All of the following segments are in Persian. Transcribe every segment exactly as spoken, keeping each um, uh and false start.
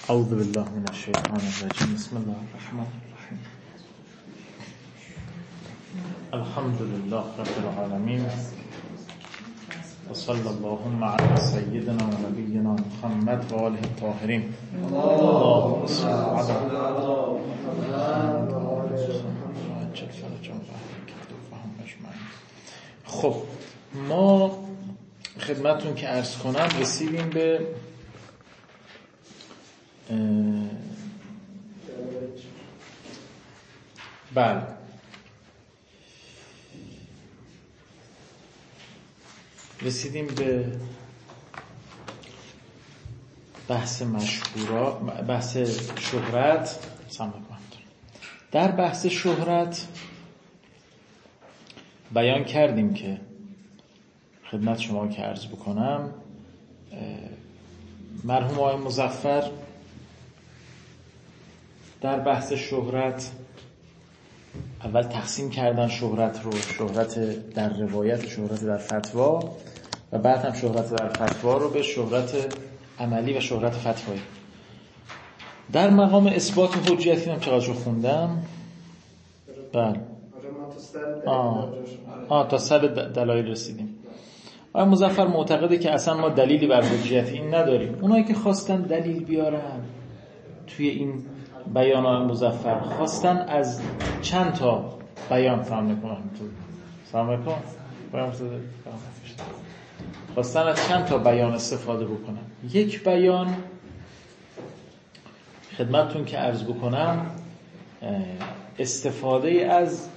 اعوذ بالله من الشیطان الرجیم. بسم الله الرحمن الرحیم. الحمد لله رب العالمین و صلی اللهم علی سیدنا و نبینا محمد و آله الطاهرین. اللهم صل علی خب ما خدمتون که عرض کنم رسیدیم به بله رسیدیم به بحث مشهورا، بحث شهرت. در بحث شهرت بیان کردیم که خدمت شما که عرض بکنم مرحوم آقای مظفر در بحث شهرت اول تقسیم کردن شهرت رو، شهرت در روایت، شهرت در فتوا، و بعد هم شهرت در فتوا رو به شهرت عملی و شهرت فتوایی. در مقام اثبات حجیتی هم چقدر رو خوندم؟ بله آه. آه تا سر دلایل رسیدیم. آقای مظفر معتقده که اصلا ما دلیلی بر حجیت این نداریم. اونایی که خواستن دلیل بیارن توی این بیان آقای مظفر خواستن از چند تا بیان فهم نکنم تو فهم نکن خواستن از چند تا بیان استفاده بکنم. یک بیان خدمتتون که عرض بکنم استفاده از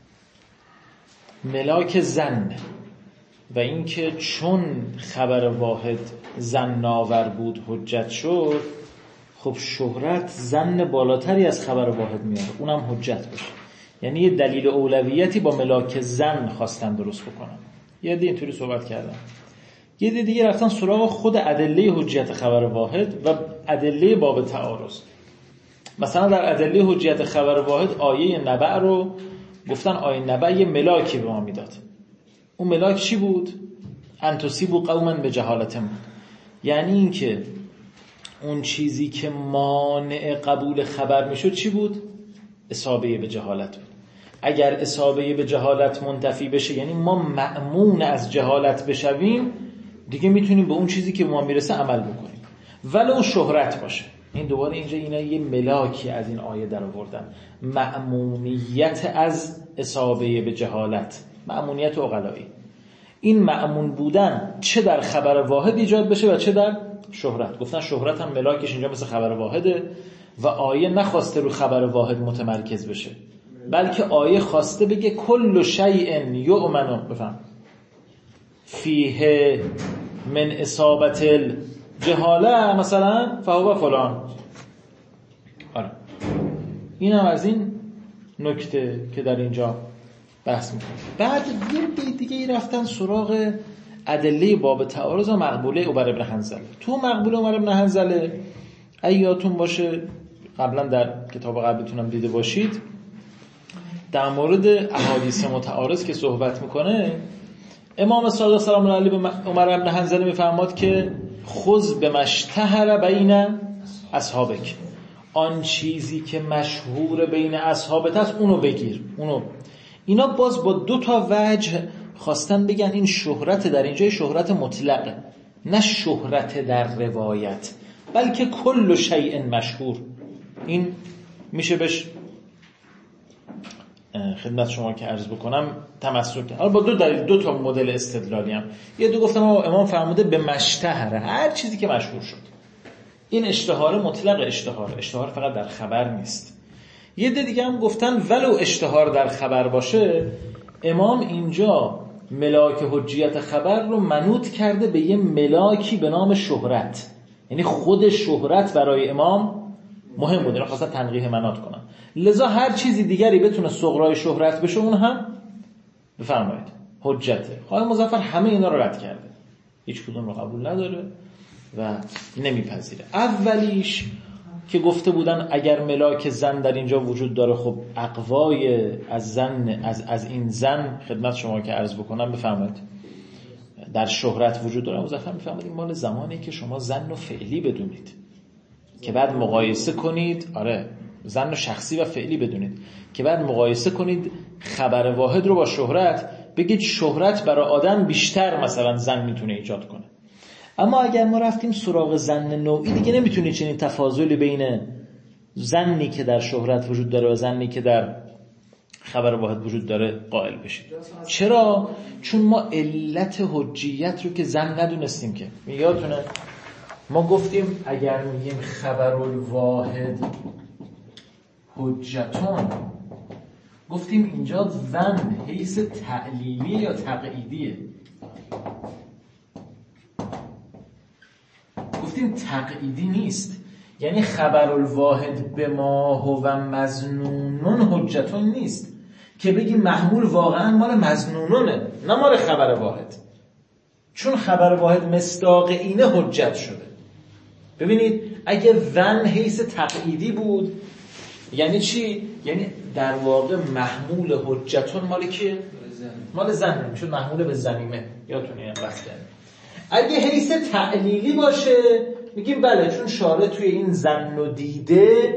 ملاک ظن و اینکه چون خبر واحد ظن آور بود حجت شد، خب شهرت ظن بالاتری از خبر واحد میاره، اونم حجت بشه. یعنی یه دلیل اولویتی با ملاک ظن خواستن درست بکنن. یه دی اینطوری صحبت کردن، یه دی دیگه رفتن سراغ خود ادله حجت خبر واحد و ادله باب تعارض. مثلا در ادله حجت خبر واحد آیه نبأ رو گفتن آیه نبأ یه ملاکی به ما میداد. اون ملاک چی بود؟ ان تصیبوا قوما بجهالة بود. یعنی این که اون چیزی که مانع قبول خبر میشد چی بود؟ اصابه به جهالت بود. اگر اصابه به جهالت منتفی بشه، یعنی ما مأمون از جهالت بشویم، دیگه میتونیم به اون چیزی که به ما میرسه عمل بکنیم ولو شهرت باشه. این دوباره اینجا اینا یه ملاکی از این آیه در آوردن، مأمونیت از اصابه به جهالت، مأمونیت عقلایی. این مأمون بودن چه در خبر واحد ایجاد بشه و چه در شهرت. گفتن شهرت هم ملاکش اینجا مثل خبر واحده و آیه نخواسته رو خبر واحد متمرکز بشه، بلکه آیه خواسته بگه کل شیء یؤمن بفهم فیه من اصابت الجهاله مثلا فهو فلان. آره این هم از این نکته که در اینجا بحث میکنه. بعد یه دیگه ای رفتن سراغ ادله باب تعارض و مقبوله عمر بن حنظله. تو مقبوله عمر بن حنظله ایاتون باشه، قبلا در کتاب قبلتونم دیده باشید، در مورد احادیث متعارض که صحبت میکنه، امام صادق سلام الله علیه به عمر بن حنظله میفرماد که خذ بمشتهر بین اصحابک، آن چیزی که مشهور بین اصحابت است اونو بگیر. اونو اینا باز با دو تا وجه خواستن بگن این شهرت در اینجای شهرت مطلقه، نه شهرت در روایت، بلکه کل شیء مشهور. این میشه بهش خدمت شما که عرض بکنم تمسک. حالا با دو دلیل، دو تا مدل استدلالی هم. یه دو گفتم امام فرموده به مشتهره، هر چیزی که مشهور شد. این اشتهار مطلق، اشتهار اشتهار فقط در خبر نیست. یه دیگه هم گفتن ولو اشتهار در خبر باشه، امام اینجا ملاک حجیت خبر رو منوط کرده به یه ملاکی به نام شهرت. یعنی خود شهرت برای امام مهم بود، اینا خواستن تنقیح مناط کنن. لذا هر چیزی دیگری بتونه صغرای شهرت بشه اون هم بفرمایید حجته. آقای مظفر همه اینا رو رد کرده، هیچ کدوم رو قبول نداره و نمیپذیره. اولیش که گفته بودن اگر ملاک زن در اینجا وجود داره، خب اقوای از زن از از این زن خدمت شما که عرض بکنم بفرمایید در شهرت وجود داره. مظفر میفهمید این مال زمانی که شما زن و فعلی بدونید. که بعد مقایسه کنید، آره ظن و شخصی و فعلی بدونید که بعد مقایسه کنید خبر واحد رو با شهرت، بگید شهرت برای آدم بیشتر مثلا ظن میتونه ایجاد کنه. اما اگر ما رفتیم سراغ ظن نوعی، دیگه نمیتونید چنین تفاضلی بین ظنی که در شهرت وجود داره و ظنی که در خبر واحد وجود داره قائل بشید. چرا؟ چون ما علت حجیت رو که ظن ندونستیم. که یادتونه ما گفتیم اگر میگیم خبر الواحد حجتون، گفتیم اینجا ظن حیث تعلیلی یا تقعیدیه. گفتیم تقعیدی نیست، یعنی خبر الواحد به ما هو مظنونون حجتون نیست که بگیم محمول واقعا مال مظنونونه نه مال خبر واحد، چون خبر واحد مصداق اینه حجت شده. ببینید اگه ظن حیث تقعیدی بود یعنی چی؟ یعنی در واقع محمول حجتون مال کیه؟ مال ظن میشد، محمول به ظنیمه. یادتونه این بحث. اگه حیث تعلیلی باشه میگیم بله، چون شارع توی این ظن و دیده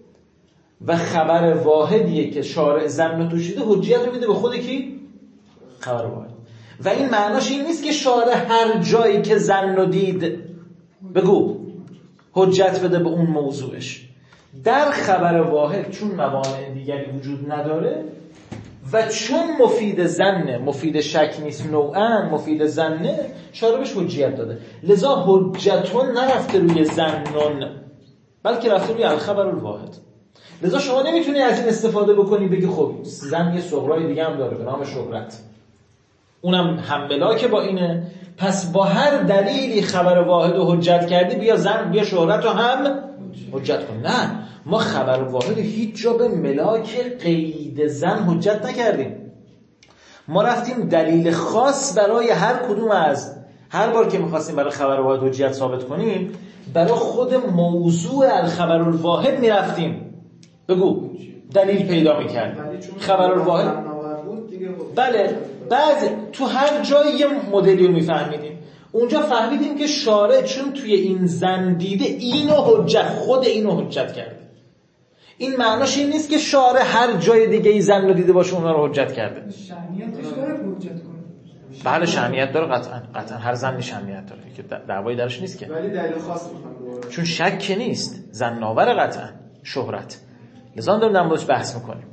و خبر واحدیه که شارع ظن و توش دیده، حجیت رو میده به خود کی؟ خبر واحد. و این معناش این نیست که شارع هر جایی که ظن و دید بگو حجت بده به اون موضوعش. در خبر واحد چون موانع دیگری وجود نداره و چون مفید ظنه، مفید شک نیست، نوعاً مفید ظنه، شارع بهش حجیت داده. لذا حجتون نرفته روی ظنون بلکه رفته روی الخبر الواحد. لذا شما نمیتونی از این استفاده بکنی بگی خب ظن یه صغرای دیگه هم داره به نام شهرت، اونم هم که با اینه، پس با هر دلیلی خبر واحد رو حجت کردی بیا ظن بیا شهرت رو هم حجت کن. نه، ما خبر واحد هیچ جا به ملاک قید ظن حجت نکردیم. ما رفتیم دلیل خاص برای هر کدوم از هر بار که میخواستیم برای خبر واحد حجت ثابت کنیم برای خود موضوع الخبر الواحد میرفتیم بگو دلیل پیدا میکردیم. خبر الواحد بله، بعد تو هر جایی یه مدلی رو میفهمیدیم. اونجا فهمیدیم که شارع چون توی این ظن دیده اینو حجت، خود اینو حجت کرده. این معناش این نیست که شارع هر جای دیگه ای ظن رو دیده باشه اونها رو حجت کرده. شأنیتش داره حجت کنه. بله شأنیت داره، قطعا قطعا هر ظنی شأنیت داره که دعوایی درش نیست که. ولی دلیل خاص میخوام چون شک نیست، ظن‌آور قطعا شهرت. لذا داریم در موردش بحث میکنیم.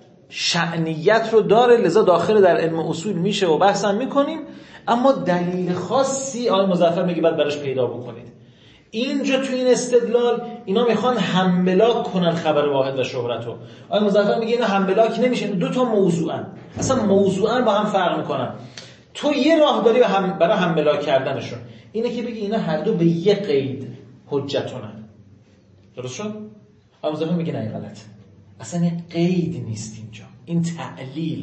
شأنیت رو داره، لذا داخل در علم اصول میشه و بحث هم میکنیم، اما دلیل خاصی آقای مظفر میگه بعد براش پیدا بکنید. اینجا تو این استدلال اینا میخوان همبلاک کنن خبر واحد و شهرت رو. آقای مظفر میگه اینا همبلاک نمیشه، دو تا موضوعن، اصلا موضوعن با هم فرق میکنن. تو یه راه داری برای همبلاک کردنشون، اینه که بگی اینا هر دو به یه قید حجتونن. درست شد؟ آقای مظفر میگه نه غلط، اصلا این قید نیست، اینجا این تعلیله.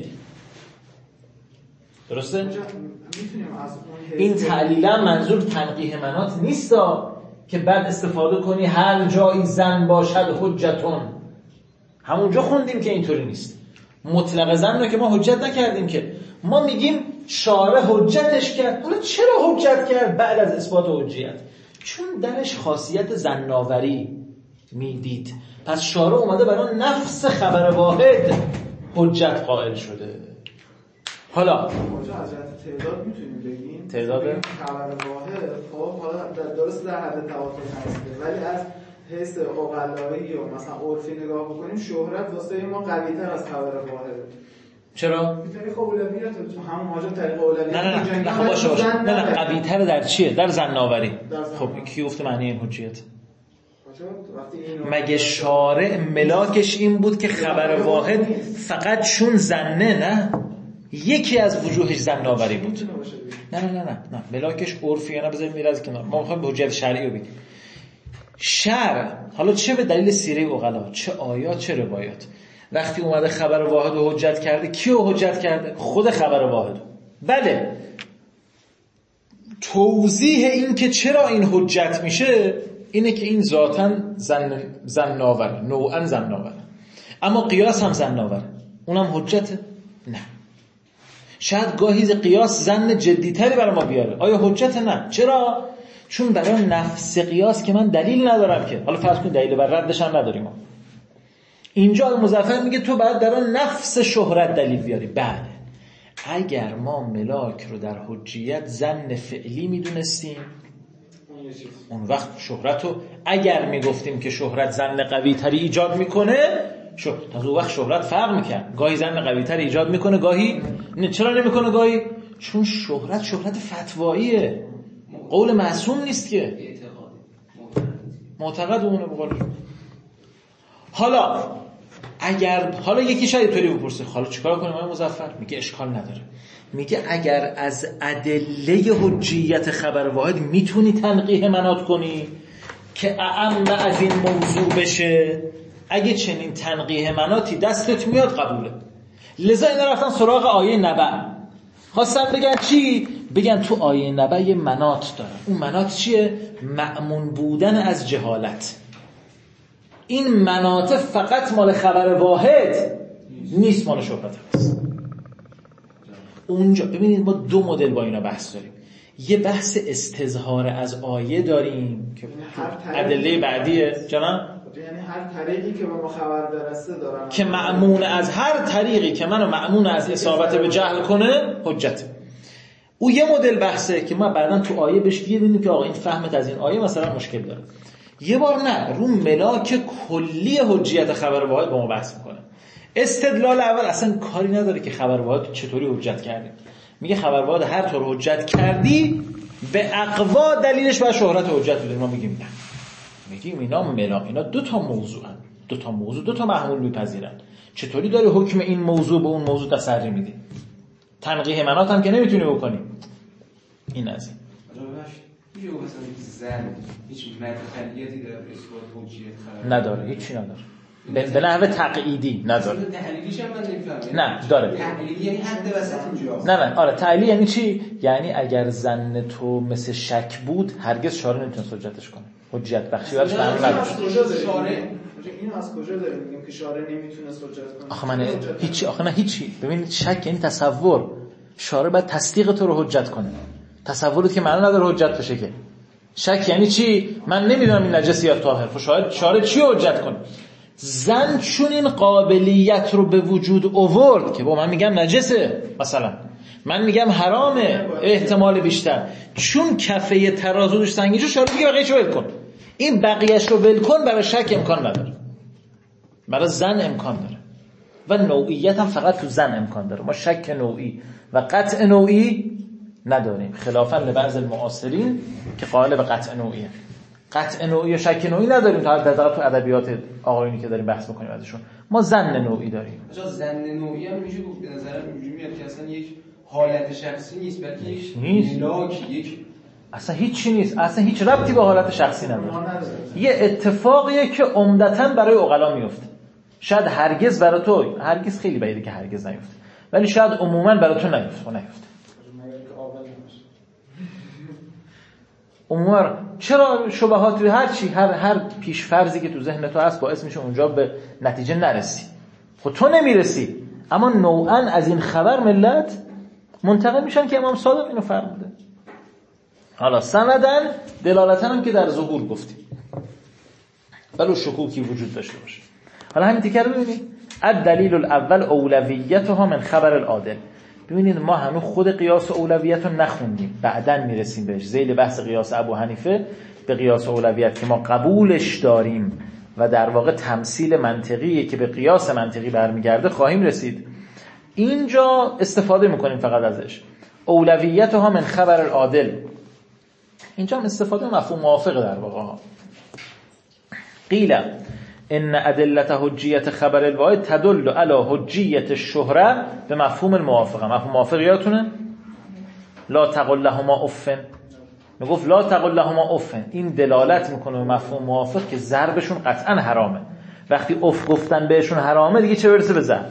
درسته؟ این تعلیلا منظور تنقیح منات نیستا که بعد استفاده کنی هر جایی ظن باشد حجتون. همونجا خوندیم که اینطوری نیست. مطلق ظن رو که ما حجت نکردیم، که ما میگیم شارع حجتش کرد. حالا چرا حجت کرد بعد از اثبات حجیت؟ چون درش خاصیت ظن‌آوری میدید، پس شارع اومده برای نفس خبر واحد حجت قائل شده. حالا از جهت تعداد میتونیم بگیم تعداد خبر واحد خب حالا درست در حد توافق هست، ولی از حیث اقلایی و مثلا عرفی نگاه بکنیم شهرت واسه ما قوی‌تر از خبر واحد. چرا؟ به طریق اولویت تو همون ماجرا طریق اولویت. نه نه نه نه باشه باشه نه نه قوی‌تر در چیه؟ در ظن‌آوری. خب کی گفته معنی این حجیت؟ مگه شارع ملاکش این بود که خبر واحد فقط چون ظنه؟ نه، یکی از وجوهش ظن‌آوری بود. نه نه نه نه نه ملاکش عرفیه. نه بذاریم میراز کنار، ما میخوایم به حجت شرعی رو بگیم. شرع حالا چه به دلیل سیره عقلا، چه آیات چه روایات، وقتی اومده خبر واحد رو حجت کرده، کیو حجت کرده؟ خود خبر واحد. بله، توضیح این که چرا این حجت میشه اینه که این ذاتاً زن ظن‌آور، نوعاً ظن‌آور، اما قیاس هم ظن‌آور، اونم حجته؟ نه. شاید گاهی قیاس ظن جدی‌تری برای ما بیاره. آیا حجت؟ نه. چرا؟ چون برای نفس قیاس که من دلیل ندارم که، حالا فرض کن دلیل بر ردش هم نداریم. اینجا مظفر میگه تو باید در نفس شهرت دلیل بیاری. بله، اگر ما ملاک رو در حجیت ظن فعلی میدونستیم اون وقت شهرت رو اگر میگفتیم که شهرت ظن قوی تری ایجاد میکنه، شو تا اون وقت شهرت فرق میکنه، گاهی ظن قوی تری ایجاد میکنه گاهی نه. چرا نمیکنه گاهی؟ چون شهرت شهرت فتواییه، قول معصوم نیست که، معتقد اونه بقولش. حالا اگر حالا یکی شاید طوری بپرسه حالا چیکار کنیم آقای مظفر؟ میگه اشکال نداره. میگه اگر از ادله حجیت خبر واحد میتونی تنقیح مناط کنی که اعم از این موضوع بشه، اگه چنین تنقیح مناطی دستت میاد قبوله. لذا اینا رفتن سراغ آیه نبأ، خواستن بگن چی؟ بگن تو آیه نبأ یه مناط داره. اون مناط چیه؟ مأمون بودن از جهالت. این مناط فقط مال خبر واحد نیست، مال شهرت هست. اونجا ببینید ما دو مدل با اینا بحث داریم. یه بحث استظهار از آیه داریم که ادله بعدیه جناب، یعنی هر طریقی که به ما خبر برسه دارن که مأمون از هر طریقی که منو مأمون از اصابت به جهل کنه حجت. او یه مدل بحثه که ما بعداً تو آیه بهش ببینیم که آقا این فهمت از این آیه مثلا مشکل داره. یه بار نه، رو ملاک کلی حجیت خبر واحد با ما بحث میکنه. استدلال اول اصلا کاری نداره که خبر واحد چطوری حجت کردی. میگه خبر واحد هر طور حجت کردی به اقوا دلیلش بر شهرت حجت بوده. ما میگیم نه، میگیم اینا ملا اینا دو تا موضوعن، دو تا موضوع دو تا محمول میپذیرن. چطوری داری حکم این موضوع به اون موضوع تسری میدی؟ تنقیح مناط هم که نمیتونی بکنی. این از این میگه مثلا زن هیچ مدخلیتی در اثبات حجیت خبر نداره، هیچی نداره، به نحو تقییدی نداره. تحلیلیش هم من نمیفهمم. نه داره. تحلیلی یعنی حد وسط اینجاست. نه نه آره تحلیل یعنی چی؟ یعنی اگر زن تو مثل شک بود هرگز شارع نمیتونه حجتش کنه. حجت بخشی براش معنی نداره. شارع اینو از کجا داریم میگیم که شارع نمیتونه حجت کنه؟ آخه من هیچی آخه نه هیچی. ببینید شک یعنی تصور. شارع باید تصدیق تو رو حجت کنه. تصورت که معنی نداره حجت بشه که. شک یعنی چی؟ من نمیدونم این نجسی یا طاهر. خب شاید شارع چی حجت کنه؟ زن چون این قابلیت رو به وجود آورد که با من میگم نجسه، مثلا من میگم حرامه، احتمال بیشتر، چون کفه ترازو دوش سنگین شو شارع دیگه بقیه‌شو ول کن. این بقیه‌ش رو ول کن برای شک امکان نداره، برای زن امکان داره و نوعیت هم فقط تو زن امکان داره. ما شک نوعی و قطع نوعی نداریم، خلافاً لبعض المعاصرین که قائل به قطع نوعیه. قطع نوعی و شک نوعی نداریم تا حد تو ادبیات آقایونی که داریم بحث می‌کنیم ازشون. ما ظن نوعی داریم. مثلا ظن نوعی هم میشه گفت به نظرم اینجوری میاد که اصلا یک حالت شخصی نیست، بلکه یک ملاک، یک اصلا هیچی نیست، اصلا هیچ ربطی به حالت شخصی نداره. یه اتفاقیه که عمدتاً برای عقلا میفته. شاید هرگز برای تو، هرگز خیلی بعیده که هرگز نیفته، ولی شاید عموماً برای تو نیفته. نیفته. عموما چرا شبهات رو هر چی هر هر پیش فرضی که تو ذهن تو هست باعث میشه اونجا به نتیجه نرسی. خب تو نمیرسی، اما نوعاً از این خبر ملت منتقل میشن که امام صادق اینو فرموده. حالا سندن دلالتاً هم که در ظهور گفتیم ولی شکوکی وجود داشته باشه. حالا همین تیکر رو ببینید. الدلیل الاول اولویتها من خبر العادل. ببینید ما هنوز خود قیاس اولویت رو نخوندیم، بعداً میرسیم بهش. ذیل بحث قیاس ابو حنیفه به قیاس اولویت که ما قبولش داریم و در واقع تمثیل منطقیه که به قیاس منطقی برمیگرده خواهیم رسید. اینجا استفاده میکنیم فقط ازش. اولویتها من خبر العادل، اینجا هم استفاده مفهوم موافقه در واقع. قیل ان ادلت حجیت خبر الواحد تدل علی حجیت الشهره به مفهوم الموافقه. مفهوم موافقه یادتونه؟ لا تقل لهما اف. میگفت لا تقل لهما اف، این دلالت میکنه به مفهوم موافق که ضربشون قطعا حرامه. وقتی اف گفتن بهشون حرامه دیگه چه برسه به ضرب.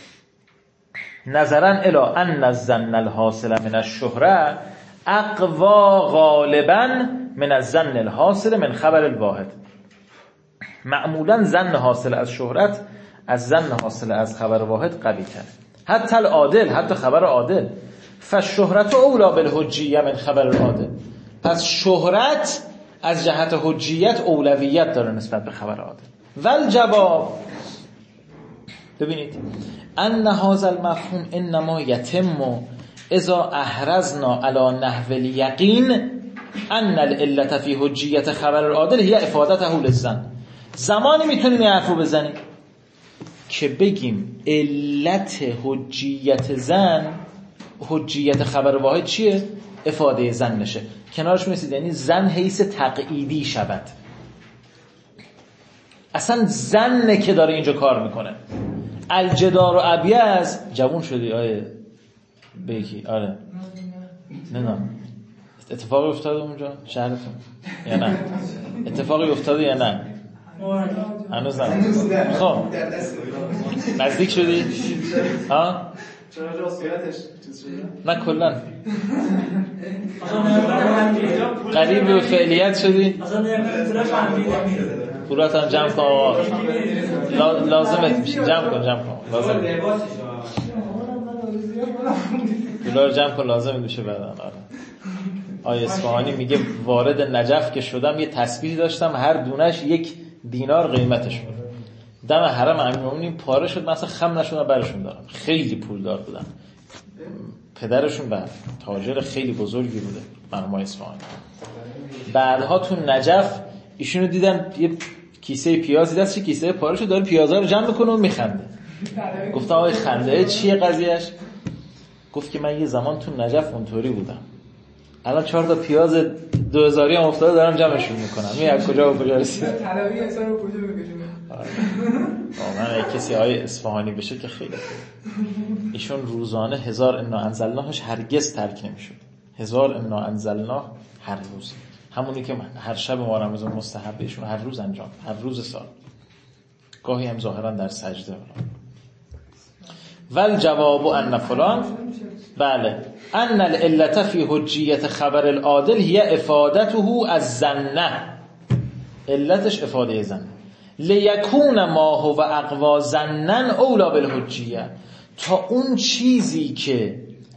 نظرا الی ان الظن الحاصل من الشهره اقوا غالبا من الظن الحاصل من خبر الواحد. معمولا ظن حاصل از شهرت از ظن حاصل از خبر واحد قوی تره. حتی العادل، حتی خبر عادل. فالشهرت اولا بالحجیه من خبر العادل. پس شهرت از جهت حجیت اولویت داره نسبت به خبر عادل. ول جواب، ببینید ان هذا المفهوم انما یتم اذا احرزنا على نحو الیقین ان العلة فی حجیت خبر العادل هی افادته للظن. زمانی میتونیم این حرفو بزنیم که بگیم علت حجیت زن، حجیت خبر واحد چیه؟ افاده زن نشه. کنارش میرسید یعنی زن حیث تقییدی شود. اصلا زنه که داره اینجا کار میکنه. الجدار و ابیض جوون شدی آیه بگی آره نمیدونم اتفاقی افتاده اونجا شهرتون یا نه؟ اتفاقی افتاده یا نه؟ هنوز نه. خب نزدیک شدی؟ ها؟ چرا جاسویتش چیز شده؟ نه کلن قریب به فعلیت شدی؟ پولات هم جمع کن آقا، لازمت میشه جمع کن جمع کن لازم پولا رو جمع کن لازم میشه بدن. آره آیه اصفهانی میگه وارد نجف که شدم یه تسبیح داشتم هر دونش یک دینار قیمتش بود. دم حرم امیرالمومنین پاره شد مثلا خم نشدم برشون دارم. خیلی پولدار بودن. پدرشون بعد تاجر خیلی بزرگی بوده مرحوم اصفهانی. بعدها تو نجف ایشونو دیدن یه کیسه پیازی دستش کیسه پاره شد داره پیازا رو جمع میکنه و میخنده. گفتم آقای خنده چیه قضیهش؟ گفت که من یه زمان تو نجف اونطوری بودم، الان چهار تا پیاز دو هزاری هم افتاده دارم جمعشون میکنم. این از کجا به کجا رسید؟ طلبی انسان رو کجا بگیرونه؟ واقعا کسی آیه اصفهانی بشه که خیلی خوب. ایشون روزانه هزار انا انزلناهش هرگز ترک نمیشد. هزار انا انزلناه هر روز، همونی که هر شب ما رمضان مستحب ایشون هر روز انجام، هر روز سال، گاهی هم ظاهرا در سجده. ول جواب ان فلان، بله، ان العلة فی حجیت خبر العادل هی افادته از ظنه، علتش افاده ظن، لیکون ما هو اقوا ظنا اولا بالحجیه، تا اون چیزی که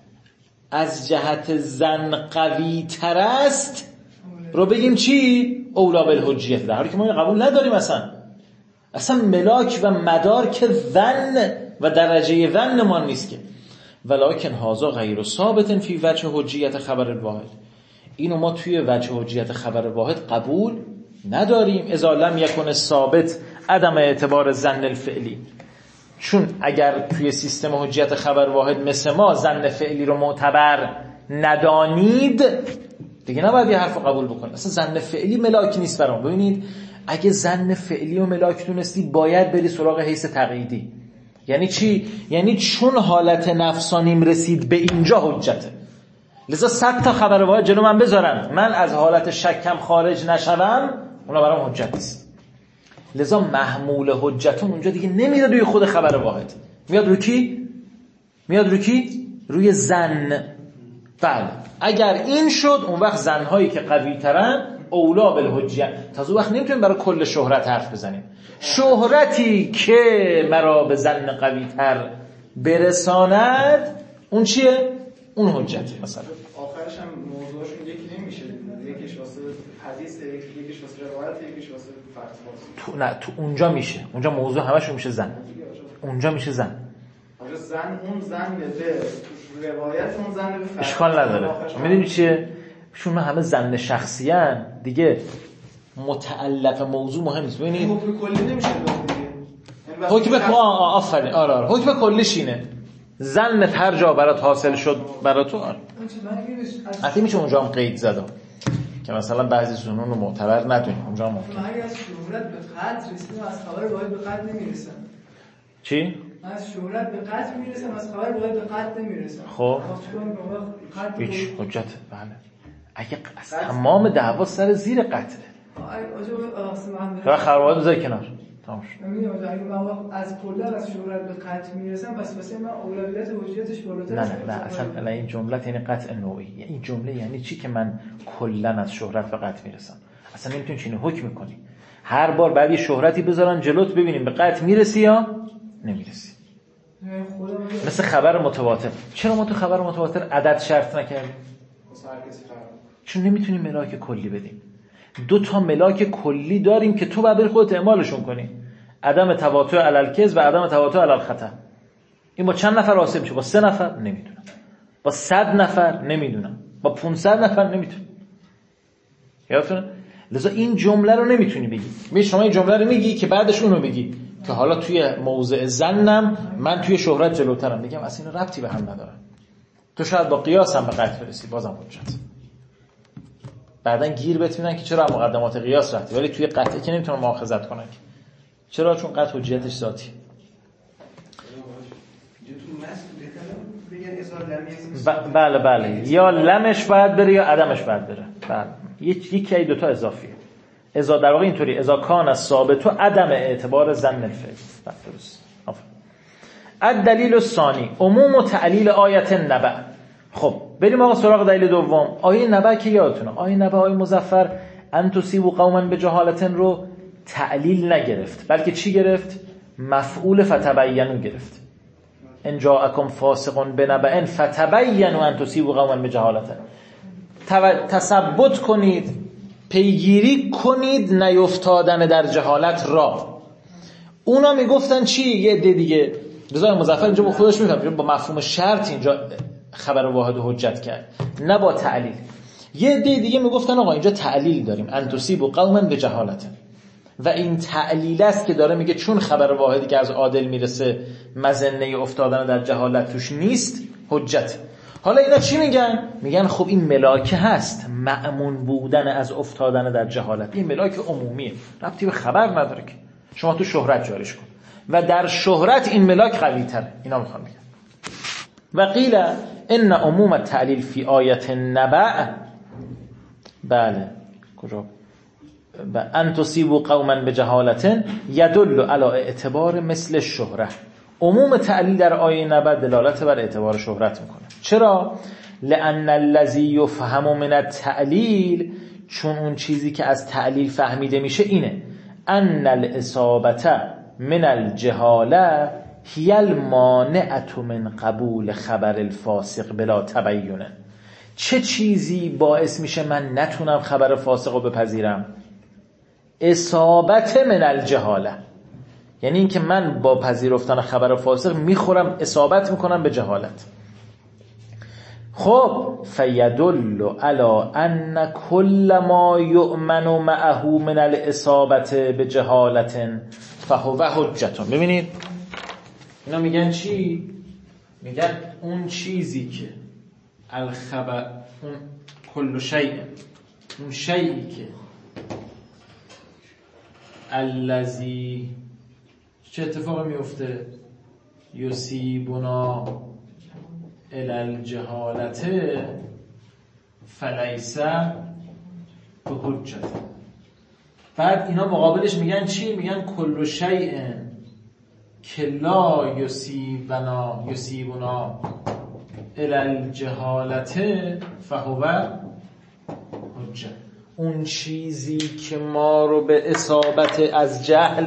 از جهت ظن قوی تر است رو بگیم چی؟ اولا بالحجیه، در حالی که ما این قبول نداریم. اصلا اصلا ملاک و مدارک ظن و درجه ظن ما نیست که. ولکن هذا غیر ثابت فی وجه حجیت خبر الواحد، اینو ما توی وجه حجیت خبر واحد قبول نداریم. اذا لم یکن ثابت عدم اعتبار ظن الفعلی، چون اگر توی سیستم حجیت خبر واحد مثل ما ظن فعلی رو معتبر ندانید دیگه نباید یه حرف قبول بکنید. اصلا ظن فعلی ملاک نیست برام. ببینید اگه ظن فعلی و ملاک دونستی باید بری سراغ حیث تقییدی. یعنی چی؟ یعنی چون حالت نفسانیم رسید به اینجا حجته، لذا صد تا خبر واحد جلو من بذارن من از حالت شکم خارج نشوم، اونا برام حجت نیست. لذا محمول حجتون اونجا دیگه نمیاد روی خود خبر واحد، میاد روی کی؟ میاد روی کی؟ روی ظن. بله اگر این شد اون وقت ظنهایی که قوی ترن اولا بالحجیه. تا اون وقت نمیتونیم برای کل شهرت حرف بزنیم. شهرتی که مرا به ظن قوی تر برساند اون چیه؟ اون حجت. مثلا آخرش هم موضوعشون یکی نمیشه، یکیش واسه حدیث، یکیش واسه روایت، یکیش واسه فتوا. تو نه تو اونجا میشه، اونجا موضوع همشون میشه ظن. اونجا میشه ظن. آخه ظن اون ظن به روایت، اون ظن به فتوا اشکال نداره. میدونی چیه؟ چون همه ظن شخصی ان دیگه، متعلق موضوع مهم نیست. ببینید حکم کلی نمیشه دیگه. حکم کلی آفرین آره آره حکم کلیش اینه. ظن هر جا برات حاصل شد برات تو آره. حتی میشه اونجا هم قید زدم که مثلا بعضی ظنون رو معتبر ندونیم. اونجا هم ممکنه. من اگه از شهرت به قطع رسیدم از خبر واحد به قطع نمیرسم. چی؟ من از شهرت به قطع میرسم از خبر واحد به قطع نمیرسم. خب هیچ حجت. بله اگه تمام دعوا سر زیر قطعه و خبر واحد بذاری کنار تمام شد. میگم اگه من از کلا از شهرت به قطع میرسم پس واسه من اولویت حجیتش بالاتر. نه نه نه اصلا نه، این جمله یعنی قطع نوعی. این جمله یعنی چی که من کلا از شهرت به قطع میرسم؟ اصلا نمیتونی چینی حکم کنی. هر بار بعد یه شهرتی بذارن جلوت ببینیم به قطع میرسی یا نمیرسی. مثل خبر متواتر. چرا ما تو خبر متواتر عدد شرط نکردیم؟ چون نمیتونیم ملاک کلی بدیم. دو تا ملاک کلی داریم که تو باید بری خودت اعمالشون کنی، عدم تواطؤ علی الکذب و عدم تواطؤ علی الخطا. این با چند نفر حاصل میشه؟ با سه نفر نمیدونم، با صد نفر نمیدونم، با پانصد نفر نمیتونم. یادتونه؟ لذا این جمله رو نمیتونی بگی. می شما این جمله رو میگی که بعدش اونو بگی که حالا توی موضع ظنم من توی شهرت جلوترم. میگم اصلا این ربطی به هم نداره. تو شاید با قیاس هم به قطع برسی، بازم حجت. بعدن گیر بهت میدن که چرا مقدمات قیاس رفتی، ولی توی قطعه که نمیتونن مؤاخذت کنن. چرا؟ چون قطع حجتش ذاتی. بله بله، یا لمش باید بره یا عدمش باید بره. بله، یکی ای دوتا اضافیه. ازا در واقع اینطوری، ازا کان از ثابت و عدم اعتبار ظن الفعل. درست. الدلیل الثانی عموم و تعلیل آیت نبأ. خب بریم آقا سراغ دلیل دوم. آیه نبأ که یادتونه، آیه نبأ آیه مظفر ان تصیبوا قوما بجهالة رو تعلیل نگرفت، بلکه چی گرفت؟ مفعول فتبینوا گرفت. ان جاءکم فاسق بنبأ فتبینوا ان تصیبوا قوما بجهالة. تثبت کنید، پیگیری کنید نیفتادن در جهالت را. اونا میگفتن چی؟ یه عده دیگه. رضای مظفر اینجا با خودش میفهم، با مفهوم شرط اینجا خبر واحد و حجت کرد، نه با تعلیل. یه عده دیگه میگفتن آقا اینجا تعلیل داریم، ان تصیبوا قوما بجهالة، و این تعلیل است که داره میگه چون خبر واحدی که از عادل میرسه مظنه افتادن در جهالت توش نیست، حجت. حالا اینا چی میگن؟ میگن خب این ملاکه هست، مأمون بودن از افتادن در جهالت، این ملاک عمومیه، ربطی به خبر نداره که شما تو شهرت جاریش کن، و در شهرت این ملاک قوی تره. اینا میخوان میگن. و قیل ان عموم التعلیل فی آیت نبأ، بله کجا؟ ان تصیبوا قوما بجهالة یدل علی اعتبار مثل الشهره. عموم تعلیل در آیه نبأ دلالت بر اعتبار شهرت میکنه. چرا؟ لأن الذی یفهم من التعلیل، چون اون چیزی که از تعلیل فهمیده میشه اینه، ان الاصابه من الجهاله هی المانعه من قبول خبر الفاسق بلا تبینه. چه چیزی باعث میشه من نتونم خبر فاسق رو بپذیرم؟ اصابت من الجهاله، یعنی این که من با پذیرفتن خبر فاسق میخورم، اصابت میکنم به جهالت. خب فیدل علی ان کل ما یؤمن معه من الاصابه بجهالة فهو حجت. ببینید اینا میگن چی؟ میگن اون چیزی که الخبر، اون کل شیء، اون شیئی که الذی، چه اتفاقی میفته؟ یصیبنا الی الجهالة فلیس بحجت. بعد اینا مقابلش میگن چی؟ میگن کل شیء که لا یصیبنا یصیبنا الی الجهالة فهو حجت. اون چیزی که ما رو به اصابت از جهل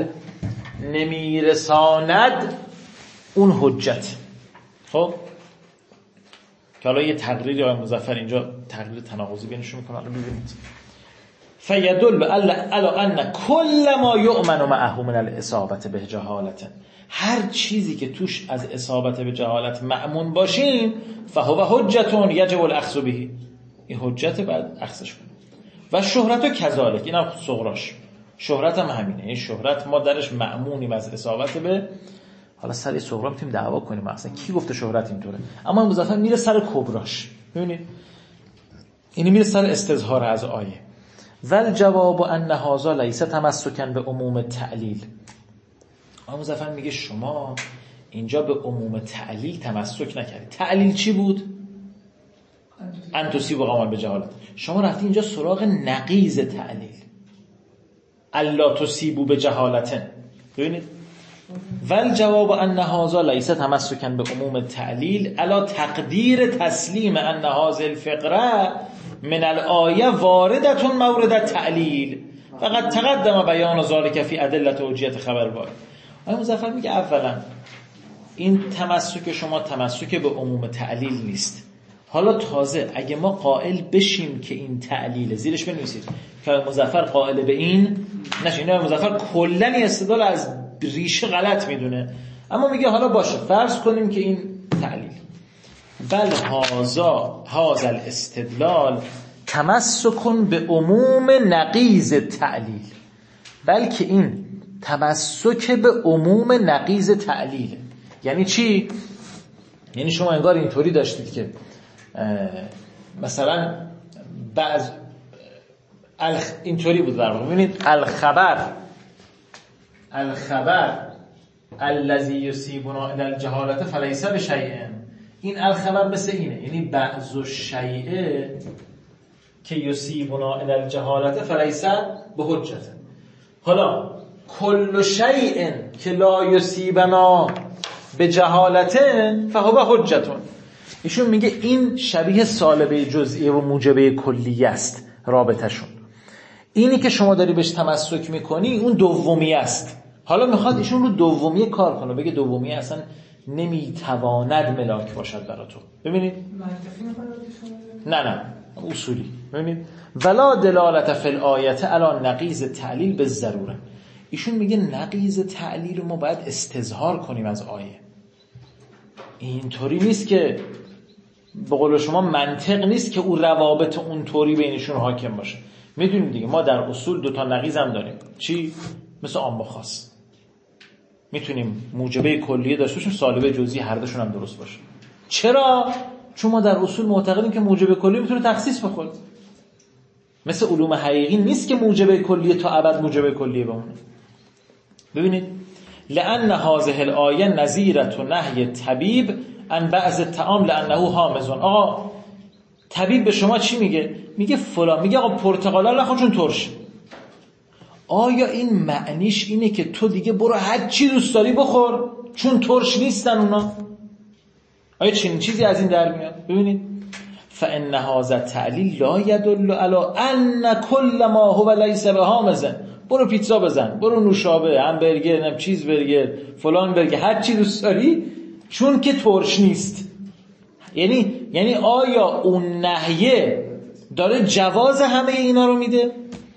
نمیرساند اون حجت. خب که حالا یه تقریری آقای مظفر اینجا تقریر تناقضی بینشون میکنه، حالا ببینید. فیدل علی ان کل ما یؤمن معه من الاصابه به جهالة، هر چیزی که توش از اصابت به جهالت مأمون باشیم فهو حجت یجب الاخذ به، این حجت بعد اخذش کنیم. و شهرت و کذالک، این هم صغراش، شهرت هم همینه. این شهرت ما درش مأمونیم از اصابت به، حالا سر صغرا میتونیم دعوا کنیم اصلا کی گفته شهرت اینطوره، اما مظفر میره سر کبراش. ببینید این میره سر استظهار از آیه. ول جواب ان هذا لیس تمسکا به عموم تعلیل. آقا مظفر میگه شما اینجا به عموم تعلیل تمسک نکردید. تعلیل چی بود؟ ان تصیبوا قوما بجهالة. شما رفتی اینجا سراغ نقیض تعلیل، الا تصیبوا بجهالة. ببینید ول جواب ان هذا لیس تمسکا به عموم تعلیل علی تقدیر تسلیم ان هذه الفقره من الآیه واردة مورد تعلیل فقط تقدم بیان ذلك فی ادله حجیت خبر واحد. آقای مظفر میگه اولا این تمسک شما تمسک به عموم تعلیل نیست، حالا تازه اگه ما قائل بشیم که این تعلیله، زیرش بنویسید که مظفر قائل به این نشه. این مظفر کلن استدلال از ریشه غلط میدونه، اما میگه حالا باشه فرض کنیم که این تعلیل. بل هازا هازا الاستدلال تمسکن به عموم نقیض تعلیل، بلکه این تمسک به عموم نقیض تعلیل. یعنی چی؟ یعنی شما انگار اینطوری داشتید که مثلا بعض الخ... اینطوری بود در واقع. ببینید الخبر الخبر الذی یصیبنا الی الجهالة فلیس بشیء، این الخبر مثل اینه، یعنی بعض الشیء که یصیبنا الی الجهالة فلیس بحجة. حالا کل شیء که لا یصیبنا به جهالتن فهو حجتون. ایشون میگه این شبیه سالبه جزئیه و موجبه کلیه است رابطشون. اینی که شما داری بهش تمسک میکنی اون دومی است. حالا میخواد ایشون رو دومی کار کنه، بگه دومی اصلا نمیتواند ملاک باشد برای تو. ببینید نه نه اصولی. ببینید ولا دلالت فی الآیه علی نقیض تعلیل بالضروره. ایشون میگه نقیض تعلیل رو ما باید استظهار کنیم از آیه. اینطوری نیست که به قول شما منطق نیست که اون روابط اونطوری بینشون حاکم باشه. میدونیم دیگه ما در اصول دوتا نقیض هم داریم. چی؟ مثل عام و خاص. میتونیم موجبه کلیه داشته باشیم، سالبه جزئی هر دوشون هم درست باشه. چرا؟ چون ما در اصول معتقدیم که موجبه کلیه میتونه تخصیص بخوره. مثل علوم حقیقی نیست که موجبه کلیه تا ابد موجبه کلیه بمونه. ببینید لأن هذه الآیه نظیرة نهی طبیب عن بعض الطعام لأنه حامض. آقا طبیب به شما چی میگه؟ میگه فلان، میگه آقا پرتقالا نخور چون ترش. آیا این معنیش اینه که تو دیگه برو هر چی دوست داری بخور چون ترش نیستن اونا؟ آیا چنین چیزی از این در میاد؟ ببینید فإن هذا التعلیل لا يدل على أن كل ما هو ليس بحامض. برو پیتزا بزن، برو نوشابه، همبرگر، نم چیز برگر، فلان برگر، هر چی دوست داری چون که ترش نیست. یعنی یعنی آیا اون نهیه داره جواز همه اینا رو میده؟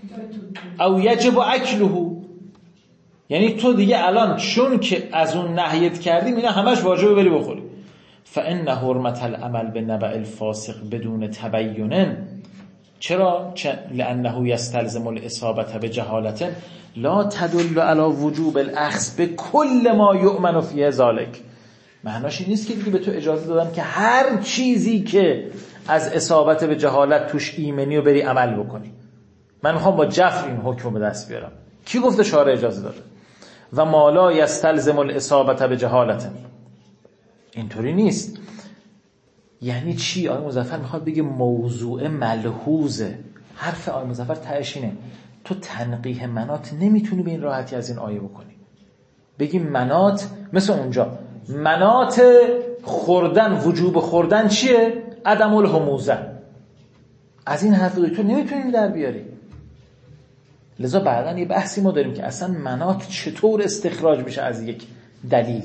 او یجب اکله. یعنی تو دیگه الان چون که از اون نهیت کردیم اینا همش واجبه بری بخوری. فإن حرمت العمل به نبأ الفاسق بدون تبین. چرا؟ لأنه یستلزم الاصابة بجهالة لا تدل على وجوب الاخذ بكل ما یؤمن فیه ذلك. معناش این نیست که دیگه به تو اجازه دادن که هر چیزی که از اصابت به جهالت توش ایمنی رو بری عمل بکنی. من میخوام با جفر این حکم به دست بیارم. کی گفته شارع اجازه داده؟ و ما لا یستلزم الاصابة بجهالة. اینطوری نیست. یعنی چی؟ آقای مظفر میخواد بگه موضوع ملحوظه. حرف آقای مظفر تهش اینه تو تنقیح منات نمیتونی به این راحتی از این آیه بکنی. بگی منات مثل اونجا منات خوردن، وجوب خوردن چیه؟ عدم الحموزه. از این حرف تو نمیتونی در بیاری. لذا بعداً یه بحثی ما داریم که اصلا منات چطور استخراج میشه از یک دلیل.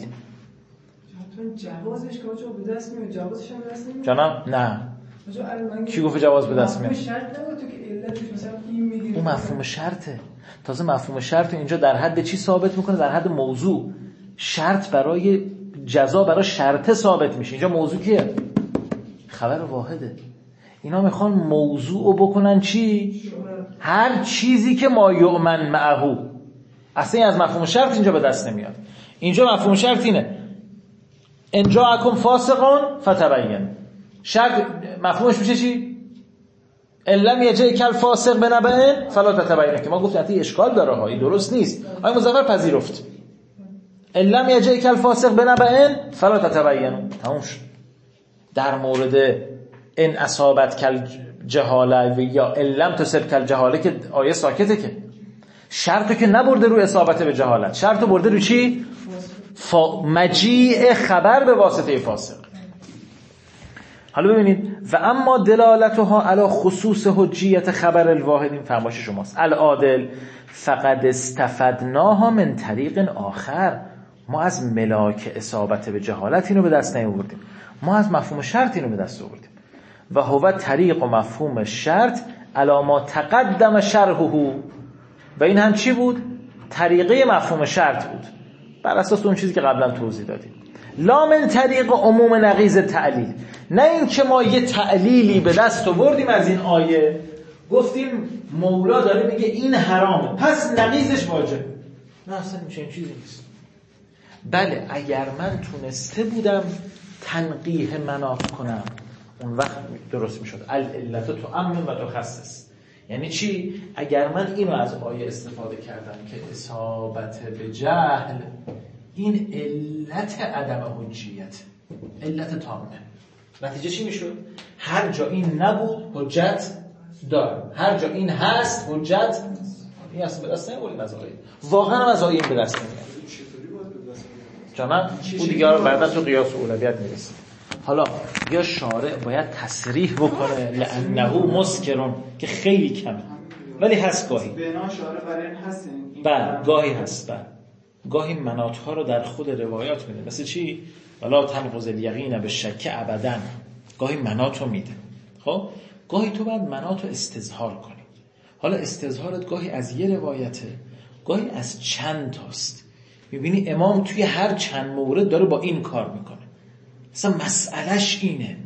جوازش که آجا به دست میاد، جوازش هم به دست نمیاد. جانم نه. کی گفت جواز به دست میاد؟ شرط نبود تو که علتش مثلا این میگیره. اون مفهوم شرطه. تازه مفهوم شرط اینجا در حد چی ثابت میکنه؟ در حد موضوع. شرط برای جزا برای شرط ثابت میشه. اینجا موضوع کیه؟ خبر واحده. اینا میخوان موضوع رو بکنن چی؟ هر چیزی که ما یؤمن معه. اصلا از مفهوم شرط اینجا به دست نمیاد. اینجا مفهوم شرط اینه ان جاءکم فاسقون فتبین. شرط مفهومش میشه چی؟ ان لم یجئک الفاسق بنبأ فلا تتبین. که ما گفتیم حتی اشکال داره ها، این درست نیست. آقای مظفر پذیرفت ان لم یجئک الفاسق بنبأ فلا تتبین. تموم شد. در مورد ان اصابت کل جهاله یا ان لم تصب کل جهاله که آیه ساکته، که شرطو که نبرده رو اصابت به جهالت، شرطو برده رو چی؟ فا... مجیء خبر به واسطه فاسق. حالا ببینید و اما دلالتها علی خصوص حجیت خبر الواحد، این فرمایش شماست. العادل فقد استفدناها من طریق آخر. ما از ملاک اصابت به جهالت اینو به دست نیاوردیم، ما از مفهوم شرط اینو به دست آوردیم. و هو طریق و مفهوم شرط علی ما تقدم شرحه. و این هم چی بود؟ طریقه مفهوم شرط بود بر اساس اون چیزی که قبلا توضیح دادیم. لا من طریق عموم نقیض تعلیل، نه این که ما یه تعلیلی به دست آوردیم از این آیه گفتیم مولا داره میگه این حرامه پس نقیضش واجب. نه اصلا این چیزی نیست. بله اگر من تونسته بودم تنقیح مناط کنم اون وقت درست میشد. العلت تعمم و تخصص. یعنی چی؟ اگر من اینو از آیه استفاده کردم که اصابت به جهل این علت عدم حجیت، علت تامه، نتیجه چی میشد؟ هر جا این نبود حجت دارم، هر جا این هست حجت این اصلا به دست نمیاریم از آیه. واقعا هم از آیه این به دست نمیاریم جانم او دیگه بعدا تو قیاس و اولویت میرسیم. حالا یا شارع باید تصریح بکنه لانه مسکرون که خیلی کمه ولی هست گاهی بنا شارع برای این هست. بله گاهی هست. بله گاهی مناط ها رو در خود روایات میده. مثل چی؟ ولا تنقض الیقین بالشک ابدا. گاهی مناط رو میده. خب گاهی تو باید مناط رو استظهار کنی. حالا استظهارت گاهی از یه روایته گاهی از چند تاست. میبینی امام توی هر چند مورد داره با این کار میکنه. مثلا مسئلهش اینه.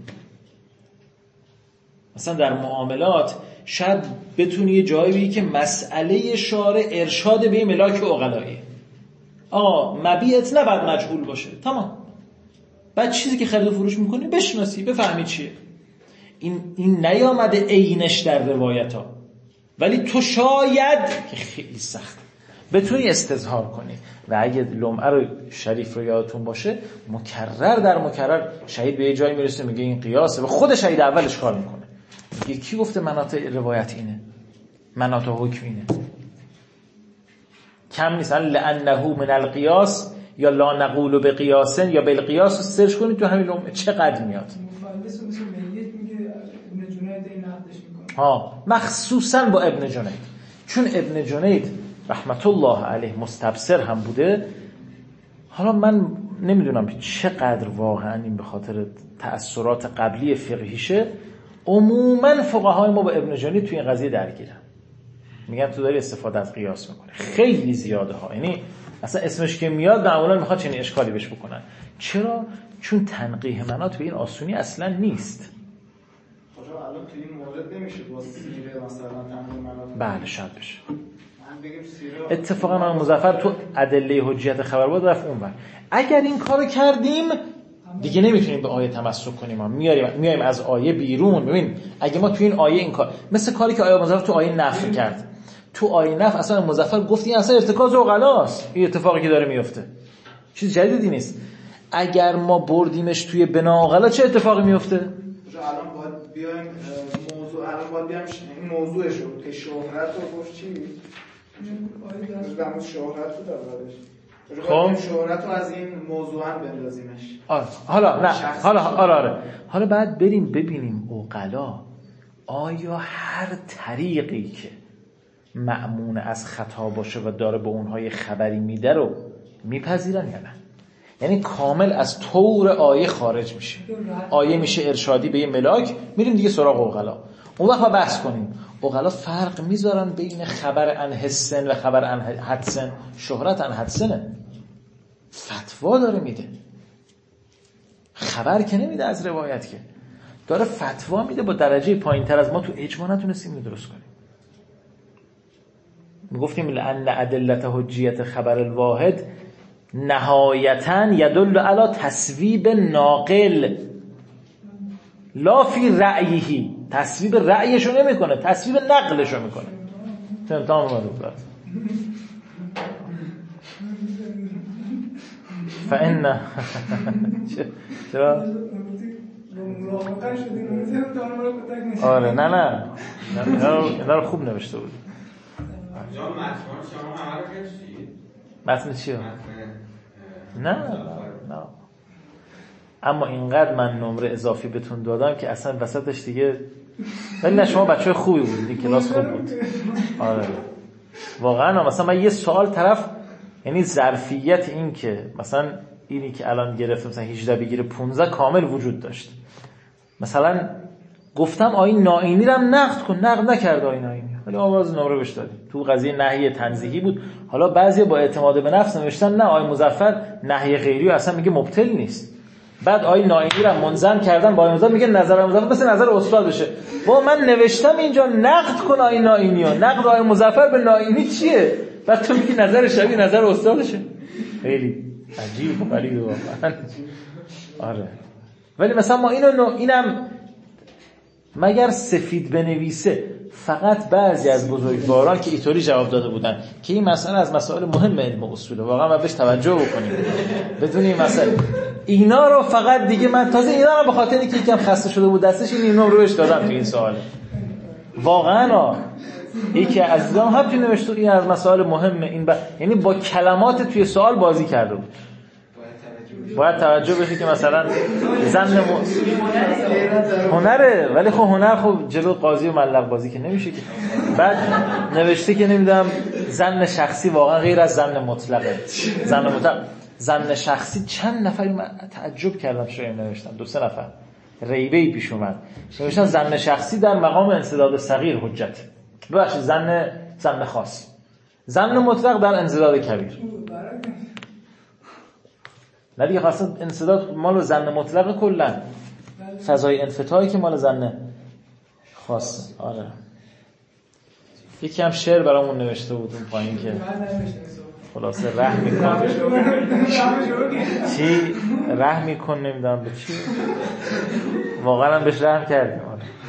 مثلا در معاملات شاید بتونی یه جایی بگی که مسئله شارع ارشاد به ملاک عقلایی. آقا مبیعت نباید مجهول باشه. تمام. بعد چیزی که خرید و فروش میکنی بشناسی بفهمی چیه. این این نیامده عینش در روایت ها ولی تو شاید که خیلی سخت بتونی استظهار کنی. و اگه لمعه رو شریف رو یادتون باشه مکرر در مکرر شهید به یه جایی میرسه میگه این قیاسه و خود شهید اولش کار میکنه میگه کی گفته مناط روایت اینه مناط حکم اینه. کم نیست لانه من القیاس یا لا نقول به قیاسن یا بالقیاس رو سرچ کنید تو همین لمعه چقدر میاد. مفلس مثل میت میگه ابن جنید این نقدش میکنه ها مخصوصا با ابن جنید چون ابن جنید رحمت الله علیه مستبصر هم بوده. حالا من نمیدونم چقدر واقعا این به خاطر تأثیرات قبلی فقهیشه عموما فقهای ما با ابن جنید توی این قضیه درگیرن میگن تو داری استفاده از قیاس میکنه خیلی زیاده ها. یعنی اصلا اسمش که میاد معمولا میخواد چنین اشکالی بهش بکنن. چرا؟ چون تنقیح مناط به این آسونی اصلا نیست. خدا الان تو این مورد نمیشه با سیره مثلا تنقیح مناط. بله شاید بشه. اتفاقا من مظفر تو ادله حجیت خبر بود رفت اونور. اگر این کارو کردیم دیگه نمیتونیم به آیه تمسک کنیم. ما میاریم میایم از آیه بیرون. ببین اگه ما تو این آیه این کار مثل کاری که آیه مظفر تو آیه نفی کرد. تو آیه نفی اصلا مظفر گفت این اصلا ارتکاز عقلاست. این اتفاقی که داره میفته چیز جدیدی نیست. اگر ما بردیمش توی بنا عقلا چه اتفاقی میفته؟ الان باید بیایم موضوع الان باید بیایم این موضوعش رو که شهرت رو گفت چی؟ رمز شهرت رو داره. خب شهرت رو از این موضوع هم بندازیمش. آره. حالا نه حالا آره آره حالا بعد بریم ببینیم عقلا آیا هر طریقی که مأمون از خطا باشه و داره به اونها خبری میده رو میپذیرن یا نه؟ یعنی کامل از طور آیه خارج میشه. آیه میشه ارشادی به یه ملاک میریم دیگه سراغ عقلا. اون وقت ما بحث کنیم عقلا فرق میذارن بین خبر عن حسن و خبر عن حدسن. شهرت عن حدسنه فتوا داره میده. خبر که نمیده از روایت که داره فتوا میده با درجه پایین تر از ما تو اجماع نتونستیم اینو درست کنیم. میگفتیم لأن ادلت حجیت خبر الواحد نهایتاً یدل علی تصویب ناقل لا فی رأیه. تصویب رأیشو نمیکنه تصویب نقلشو میکنه. تمام اومد فإن چرا؟ آره نه نه اینا رو خوب نوشته بود. جان متن شما همه رو کشید؟ متن چی ها؟ نه نه اما اینقدر من نمره اضافی بهتون دادم که اصلا وسطش دیگه ولی نه شما بچه خوبی بودی کلاس خوب بود. آره واقعا مثلا من یه سوال طرف یعنی ظرفیت این که مثلا اینی که الان گرفت مثلا هجده بگیره پانزده کامل وجود داشت. مثلا گفتم آیین نائینی رو هم نقد کن، نقد نکرد آیین نائینی، ولی آواز نمره بهش دادیم. تو قضیه نهی تنزیهی بود. حالا بعضی با اعتماد به نفس نوشتن نه آیین مظفر نهی غیری اصلا میگه مبطل نیست. بعد آیین نائینی رو منظم کردن با آیین مظفر، میگه نظر مظفر مثل نظر استاد بشه. با من نوشتم اینجا نقد کن آیین نائینی ها، نقد آیین مظفر به نائینی چیه؟ بعد تو میگی نظر شبیه نظر استادشه. خیلی عجیب ولی واقعا آره. ولی مثلا ما اینو اینم مگر سفید بنویسه فقط بعضی از بزرگواران که اینطوری جواب داده بودن که این مسئله از مسائل مهم علم اصوله، واقعا ما بهش توجه بکنیم بدون این مسئله اینا رو فقط دیگه من تازه اینا رو به خاطر اینکه یکم خسته شده بود دستش این اینو روش دادم تو این سوال. واقعا یکی از عزیزان هم که نوشته این از مسائل مهمه این ب... یعنی با کلمات توی سوال بازی کرده بود. باید توجه بشه که مثلا زن م... هنره، ولی خب هنر خب جلو قاضی و ملق بازی که نمیشه که. بعد نوشته که نمیدونم زن شخصی واقعا غیر از زن مطلقه. زن مطلق زن شخصی چند نفری من تعجب کردم شاید نوشتم دو سه نفر ریبه‌ای پیش اومد نوشتن زن شخصی در مقام انسداد صغیر حجت، ببخشید زن زن خاص، زن مطلق در انسداد کبیر. نه دیگه خاصه انسداد مال زن مطلق کلا، فضای انفتاحی که مال زن خاص. آره یکی هم شعر برامون نوشته بود اون پایین که خلاصه رحم میکن چی رحم میکن نمیدونم به چی، واقعا هم بهش رحم کردیم.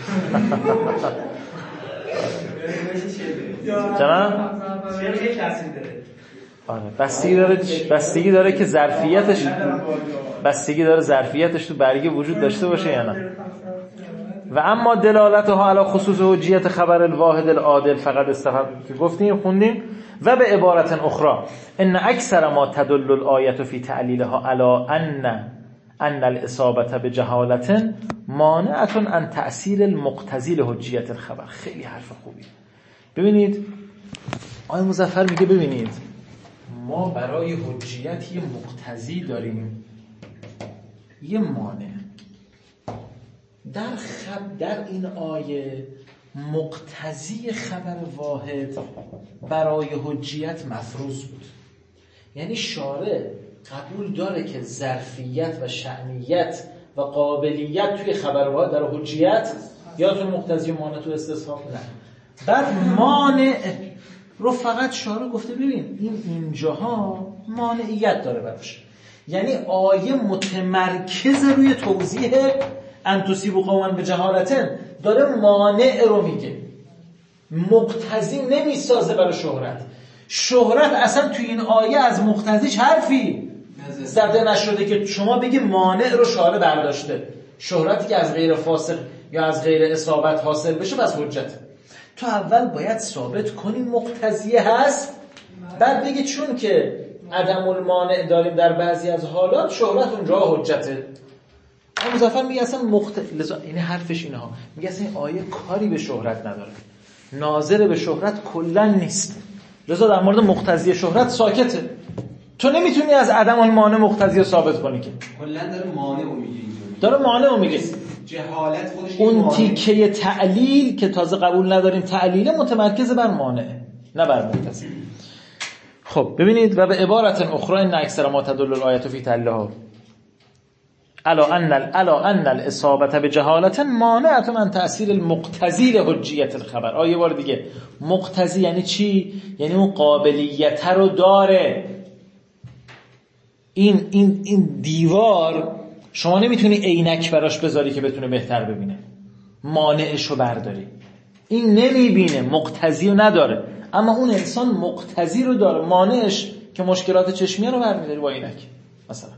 جناب چه کسی داره؟ آره بستگی داره بستگی داره که ظرفیتش بستگی داره ظرفیتش تو برگه وجود داشته باشه یا نه. و اما دلالتها علی خصوص حجیت خبر الواحد العادل فقط استفاد که گفتیم خوندیم. و به عبارت اخرى ان اکثر ما تدل الآیه فی تعلیلها علی ان ان الاصابه بجهالت مانعه عن تأثیر المقتضی لحجیت الخبر. خیلی حرف خوبی. ببینید آیه مظفر میگه ببینید ما برای حجیت یه مقتضی داریم یه مانع. در خب در این آیه مقتضی خبر واحد برای حجیت مفروض بود. یعنی شارع قبول داره که ظرفیت و شأنیت و قابلیت توی خبر واحد در حجیت یا تو مقتضی و مانع تو استصحاب نه. بعد مانع رو فقط شارع گفته ببین این اینجاها مانعیت داره براش. یعنی آیه متمرکز روی توضیح ان تصیبوا قوما بجهالة داره مانع رو میگه، مقتضی نمیسازه برای شهرت. شهرت اصلا توی این آیه از مقتضیش حرفی زده نشده که شما بگی مانع رو شارع برداشته. شهرتی که از غیر فاسق یا از غیر اصابت حاصل بشه بس حجت. تو اول باید ثابت کنی مقتضیه هست، بعد بگی چون که عدم المانع داریم در بعضی از حالات شهرت اونجا حجته. اما مظفر میگه اصلا مخت... لذا این حرفش اینها میگه اصلا این آیه کاری به شهرت نداره، ناظر به شهرت کلا نیست، لذا در مورد مقتضی شهرت ساکته. تو نمیتونی از عدم المانع مقتضی رو ثابت کنی که کلا داره مانع رو میگه، داره مانع رو میگه. جهالت خودش اون تیکه تعلیل که تازه قبول نداریم تعلیل متمرکز بر مانع نه بر مقتضی. خب ببینید و به عبارت اخرى ان اکثر ما تدل الآیه فی تعلیلها الا ان الا ان الاصابه بجهالت مانعه عن تأثیر المقتضی لحجیت الخبر. آیه بار دیگه مقتضی یعنی چی؟ یعنی اون قابلیت رو داره. این این این دیوار شما نمیتونی عینک براش بذاری که بتونه بهتر ببینه، مانعشو برداری. این نمیبینه، مقتضی رو نداره، اما اون انسان مقتضی رو داره، مانعش که مشکلات چشمیه رو برمی‌داری با عینک مثلا.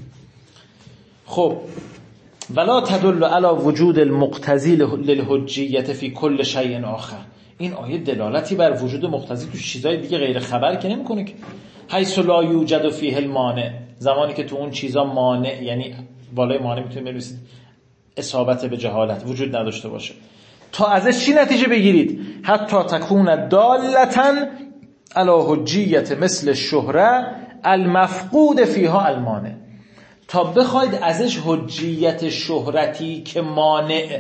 خب ولا تدل علی وجود المقتضی للحجیت فی کل شیء آخر. این آیه دلالتی بر وجود مقتضی تو چیزای دیگه غیر خبر که نمیکنه که. حیث لا یوجد فیه المانع، زمانی که تو اون چیزا مانع، یعنی بالای مانع میتونید بنویسید اصابت به جهالت وجود نداشته باشه، تا ازش چی نتیجه بگیرید؟ حتی تکون دالتاً علی حجیت مثل شهره المفقود فیها المانع، تا بخواید ازش حجیت شهرتی که مانع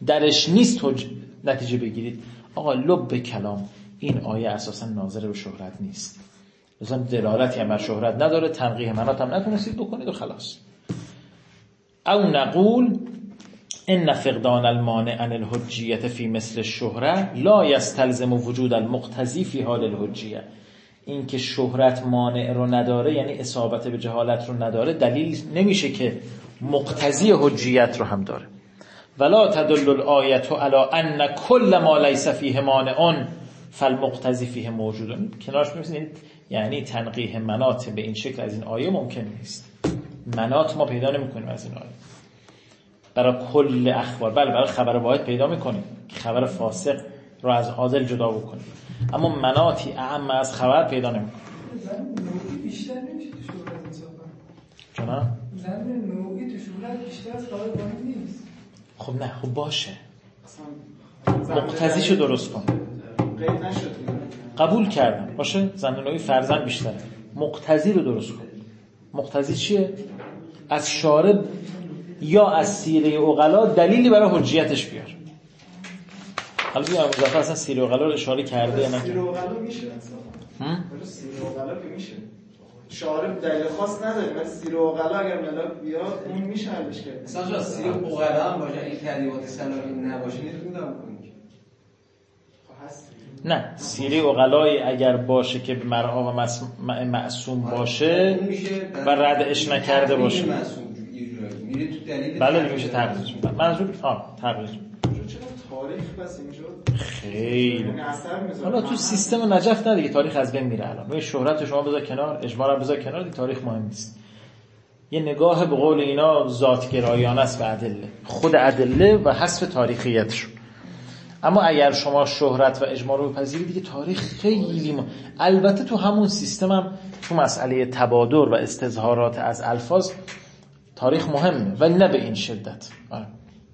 درش نیست حج... نتیجه بگیرید. آقا لب کلام این آیه اساسا ناظر به شهرت نیست، مثلا دلالتی هم بر شهرت نداره، تنقیح منات هم نتونستید بکنید و خلاص. او نقول ان فقدان المانع عن الحجیت فی مثل الشهره لا یستلزم وجود المقتضی فی حال الحجیه. این که شهرت مانع رو نداره یعنی اصابت به جهالت رو نداره دلیل نمیشه که مقتضی حجیت رو هم داره. ولا تدل الآیه علی ان کل ما لیس فیه مانع فالمقتضی فیه موجود. کنارش می‌بینید یعنی تنقیح منات به این شکل از این آیه ممکن نیست. منات ما پیدا نمی‌کنیم از این آیه برای کل اخبار. بله برای خبر واحد پیدا می‌کنیم که خبر فاسق رو از عادل جدا بکنیم، اما مناتی اعم از خبر پیدا نمی‌کنیم. نوعی بیشتر نمیشه تو شهرت انصافا. چرا؟ زن نوعی تو شهرت بیشتر از خبر واحد نیست. خب نه خب باشه مقتضیشو درست کن. قید نشد قبول کردم باشه زن نوعی فرزن بیشتره، مقتضی رو درست کن. مقتضی چیه؟ از شارب یا از سیره عقلا دلیلی برای حجیتش بیار. حالا بیا مظفر اصلا سیره عقلا رو اشاره کرده یا نه؟ سیره عقلا میشه اصلا سیره عقلا که میشه شارب دلیل خاص نداره، ولی سیره عقلا اگر ملاک بیاد اون میشه حلش کرد. مثلا سیره عقلا هم باشه این تدیوات سلامی نباشه نمیدونم کنی نه سیره عقلای اگر باشه که مرعا و معصوم باشه و ردش نکرده باشه میره تو دلیل بله میشه تقریض منظور آه تقریض تاریخ بس اینجا خیلی حالا تو سیستم نجف نه دیگه تاریخ از بین میره. الان روی شهرت شما بذار کنار، اجماع رو بذار کنار، دیگه تاریخ مهم نیست. یه نگاه به قول اینا ذات‌گرایانه است به ادله، خود ادله و حذف تاریخیتش. اما اگر شما شهرت و اجماع رو بپذیرید دیگه تاریخ خیلی م... البته تو همون سیستم هم تو مسئله تبادر و استظهارات از الفاظ تاریخ مهمه ولی نه به این شدت. آه.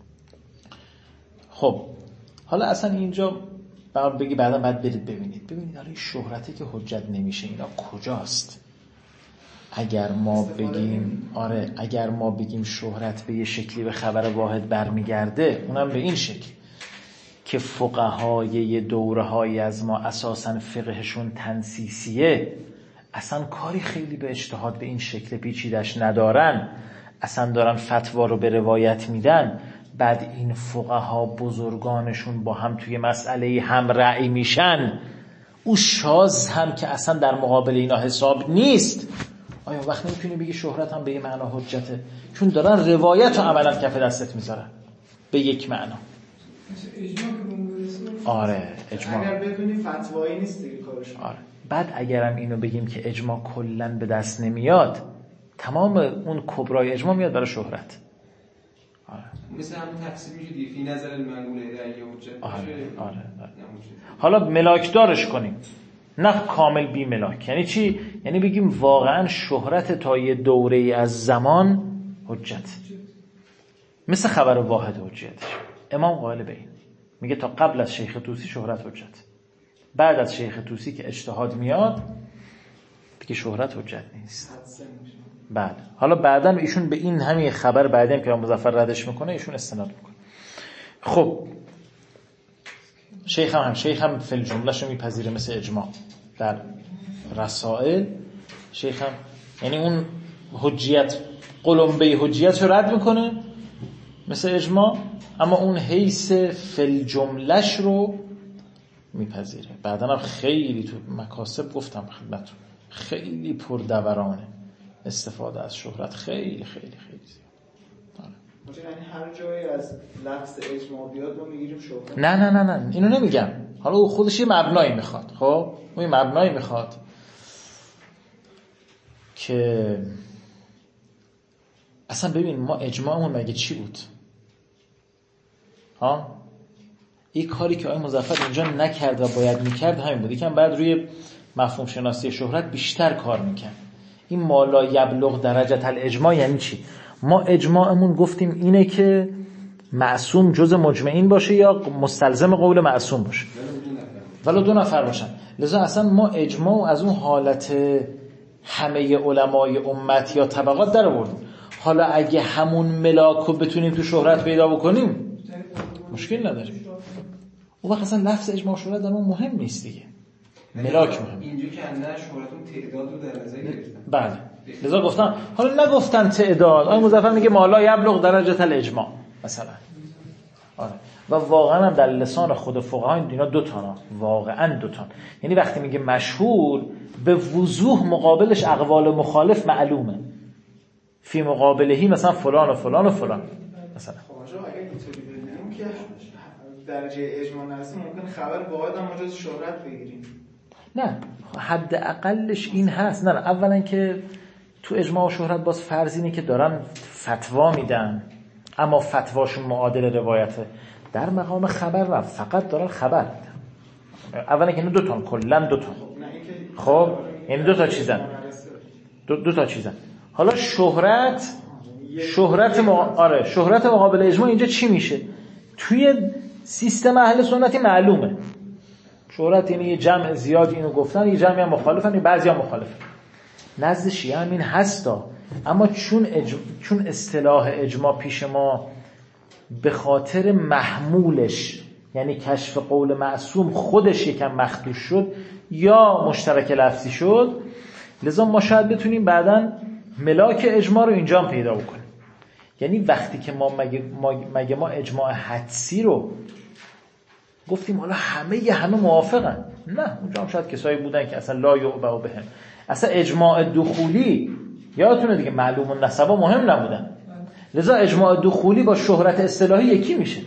خب حالا اصلا اینجا بعد بگی بعدا بعد برید ببینید ببینید حالا این شهرتی که حجت نمیشه اینا کجاست؟ اگر ما بگیم آره اگر ما بگیم شهرت به یه شکلی به خبر واحد برمیگرده اونم به این شکل که فقهای دوره‌های از ما اساساً فقهشون تنسیسیه، اصلا کاری خیلی به اجتهاد به این شکل پیچیدش ندارن، اصلا دارن فتوا رو به روایت میدن، بعد این فقها بزرگانشون با هم توی مسئله هم رأی میشن، او شاذ هم که اصلا در مقابل اینا حساب نیست. آیا وقت نمیتونی بگی شهرت هم به یه معنا حجته؟ چون دارن روایت رو عملا کف دستت میذارن به یک معنا. آره اجماع اگر بدونی فتوایی نیست دیگه کارش. آره بعد اگرم اینو بگیم که اجماع کلن به دست نمیاد، تمام اون کبرای اجماع میاد برای شهرت. آره مثل همون تفسیر میشه دیگه فی نظر المنقول در یه حجت آره. باشه. آره. آره. حالا ملاک دارش کنیم نه کامل بی ملاک. یعنی چی؟ یعنی بگیم واقعا شهرت تا یه دوره از زمان حجت، مثل خبر واحد حجتش. امام قائل به این میگه تا قبل از شیخ طوسی شهرت حجت، بعد از شیخ طوسی که اجتهاد میاد دیگه شهرت حجت نیست. بله حالا بعداً ایشون به این همین خبر بعداً که مظفر ردش میکنه ایشون استناد میکنه. خب شیخ هم, هم شیخ هم فی الجمله‌شو میپذیره مثل اجماع در رسائل. شیخ هم یعنی اون حجیت قلمبه حجیت رو رد میکنه مثل اجماع، اما اون حیث فی الجمله‌ش رو میپذیره. بعداً هم خیلی تو مکاسب گفتم خدمتتون خیلی پردورانه استفاده از شهرت، خیلی خیلی خیلی زیاد. یعنی هر جایی از لفظ اجماع بیاد ما میگیریم شهرت؟ نه نه نه نه اینو نمیگم. حالا او خودش یه مبنایی میخواد. خب اون یه مبنایی میخواد که اصلا ببین ما اجماعمون مگه چی بود؟ ها این کاری که آقای مظفر اینجا نکرد و باید میکرد همین بود. یکم بعد روی مفهوم شناسی شهرت بیشتر کار میکرد. این مالا یبلغ درجه الاجماع یعنی چی؟ ما اجماعمون گفتیم اینه که معصوم جز مجمعین باشه یا مستلزم قول معصوم باشه، ولو دو نفر باشن. لذا اصلا ما اجماع از اون حالت همه علمای امت یا طبقات در آوردیم. حالا اگه همون ملاک رو بتونیم تو شهرت پیدا بکنیم مشکل نداریم. اون وقت اصلا لفظ اجماع شورت در اون مهم نیست دیگه، ملاک مهم. اینجا که اندر شورتون تعداد رو در نظر گرفتن. بله لذا گفتم، حالا نگفتن تعداد، آقای مظفر میگه مالا یبلغ درجه الاجماع مثلا. آره و واقعا هم در لسان خود فقها اینا دو تا، واقعا دو تا. یعنی وقتی میگه مشهور به وضوح مقابلش اقوال مخالف معلومه، فی مقابلهی مثلا فلان و فلان و فلان مثلا. خب اگه اینطوری ببینیم که درجه اجماع نرسیم ممکن خبر واحد هم مجاز شهرت بگیریم. نه حد اقلش این هست. نه نه اولا که تو اجماع و شهرت باز فرض اینه که دارن فتوا میدن، اما فتواشون معادل روایته. در مقام خبر نه، فقط دارن خبر میدن. اولا که اینو دو تا کلا دو تا خب این دو تا چیزن، دو, دو تا چیزن. حالا شهرت شهرت مقا... آره شهرت مقابل اجماع اینجا چی میشه؟ توی سیستم اهل سنتی معلومه شهرت یعنی یه جمع زیاد اینو گفتن، یه جمعی هم مخالفن، یه بعضی هم مخالفن. نزد شیعه هم این هستا، اما چون اج... چون اصطلاح اجماع پیش ما به خاطر محمولش یعنی کشف قول معصوم خودش یکم مخدوش شد یا مشترک لفظی شد، لذا ما شاید بتونیم بعداً ملاک اجماع رو اینجا هم پیدا بکنیم. یعنی وقتی که ما مگه ما, مگه ما اجماع حدسی رو گفتیم حالا همه ی همه موافقن؟ نه، اونجا هم شاید کسایی بودن که اصلا لا یعبأ بهم. اصلا اجماع دخولی یادتونه دیگه، معلوم النسبا مهم نبودن، لذا اجماع دخولی با شهرت اصطلاحی یکی میشه.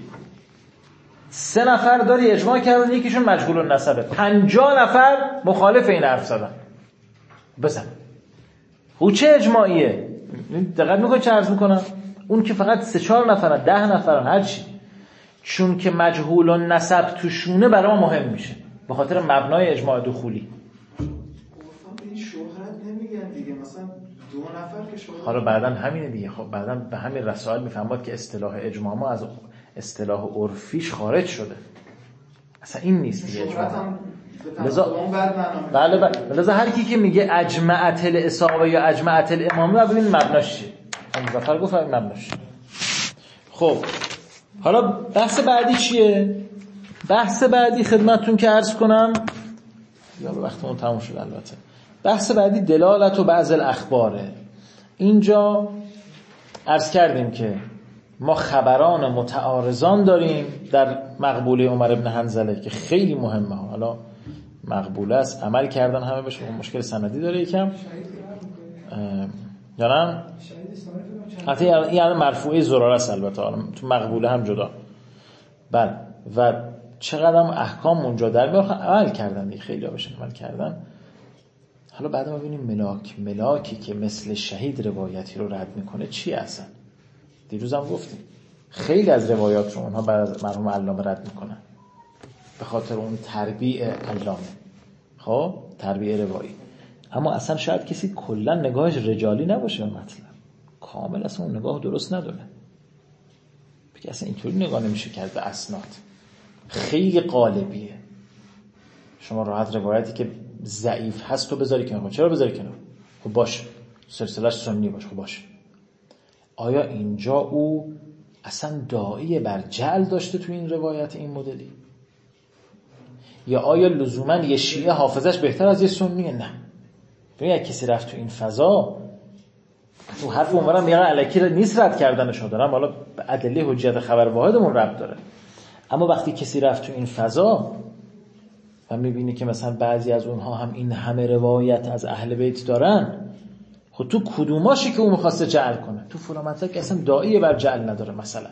سه نفر داری اجماع کردن، یکیشون مجهول النسبه، پنجاه نفر مخالف این حرف زدن. بزن او چه اجماعیه؟ دقت میکنی چه عرض میکنم؟ اون که فقط سه چهار نفرن، ده نفرن، هر چی، چون که مجهول النسب توشونه برای ما مهم میشه به خاطر مبنای اجماع دخولی. گفتم این شهرت نمیگن دیگه، مثلا دو نفر که شهرت. حالا بعداً همینه دیگه. خب بعداً به همین رسائل میفهمید که اصطلاح اجماع ما از اصطلاح عرفیش خارج شده، اصلا این نیست دیگه اجماع. لذا بله بله لذا هر کی که میگه اجمعت الاصابه یا اجمعت الامامه ببین مبناش چیه. مظفر گفت این مبناش. خب حالا بحث بعدی چیه؟ بحث بعدی خدمتتون که عرض کنم، یا وقتمون تموم شد البته. بحث بعدی دلالت و بعض الاخباره. اینجا عرض کردیم که ما خبران متعارضان داریم در مقبوله عمر ابن حنظله که خیلی مهمه. حالا مقبوله است، عمل کردن همه بهش، مشکل سندی داره یکم یا نه؟ حتی یعنی مرفوعه زراره است البته، تو مقبوله هم جدا. بله و چقدر هم احکام اونجا در میاد عمل کردن دیگه، خیلی ها بهش عمل کردن. حالا بعد ما ببینیم ملاک ملاکی که مثل شهید روایتی رو رد میکنه چی اصلا. دیروز هم گفتیم خیلی از روایات رو اونها بعد از مرحوم علامه رد میکنن به خاطر اون تربیع علامه، خب تربیع روایی. اما اصلا شاید کسی کلا نگاهش رجالی نباشه به مطلب، کامل اصلا اون نگاه درست نداره، بگه اصلا اینطوری نگاه نمیشه کرد به اسناد، خیلی قالبیه. شما راحت روایتی که ضعیف هست تو بذاری کنار. چرا بذاری کنار؟ خب باشه سلسله‌اش سنی باشه، خب باشه. آیا اینجا او اصلا داعی بر جعل داشته تو این روایت این مدلی؟ یا آیا لزوما یه شیعه حافظش بهتر از یه سنیه؟ نه. ببین اگه کسی رفت تو این فضا، تو حرف عمرم میگن الکی نیست رد کردنشون دارم، حالا به ادله حجیت خبر واحدمون ربط داره. اما وقتی کسی رفت تو این فضا و میبینی که مثلا بعضی از اونها هم این همه روایت از اهل بیت دارن، خب تو کدوماشی که اون میخواسته جعل کنه؟ تو فلان مطلب که اصلا داعیه بر جعل نداره مثلا.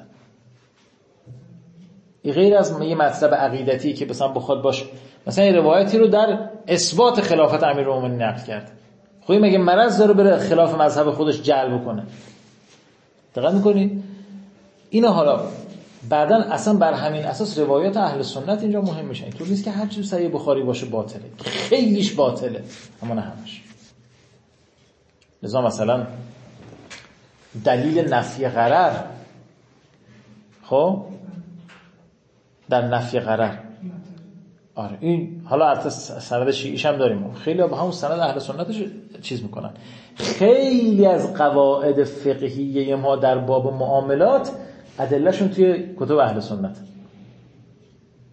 این غیر از یه مطلب عقیدتی که مثلا بخواد باشه، مثلا این روایتی رو در اثبات خلافت امیرالمومنین نقل کرد، خب این مگه مرض داره بره خلاف مذهب خودش جعل بکنه؟ دقت میکنید؟ اینو حالا بعدن اصلا بر همین اساس روایات اهل سنت اینجا مهم میشه. اینطور نیست که هر چیز صحیح بخاری باشه باطله، خیلیش باطله اما نه همش. لذا مثلا دلیل نفی غرر، خب در نفی غرر، آره این حالا البته سند شیعیش هم داریم، خیلی با همون سند اهل سنتش چیز میکنن. خیلی از قواعد فقهیه ما در باب معاملات ادلهشون توی کتب اهل سنت،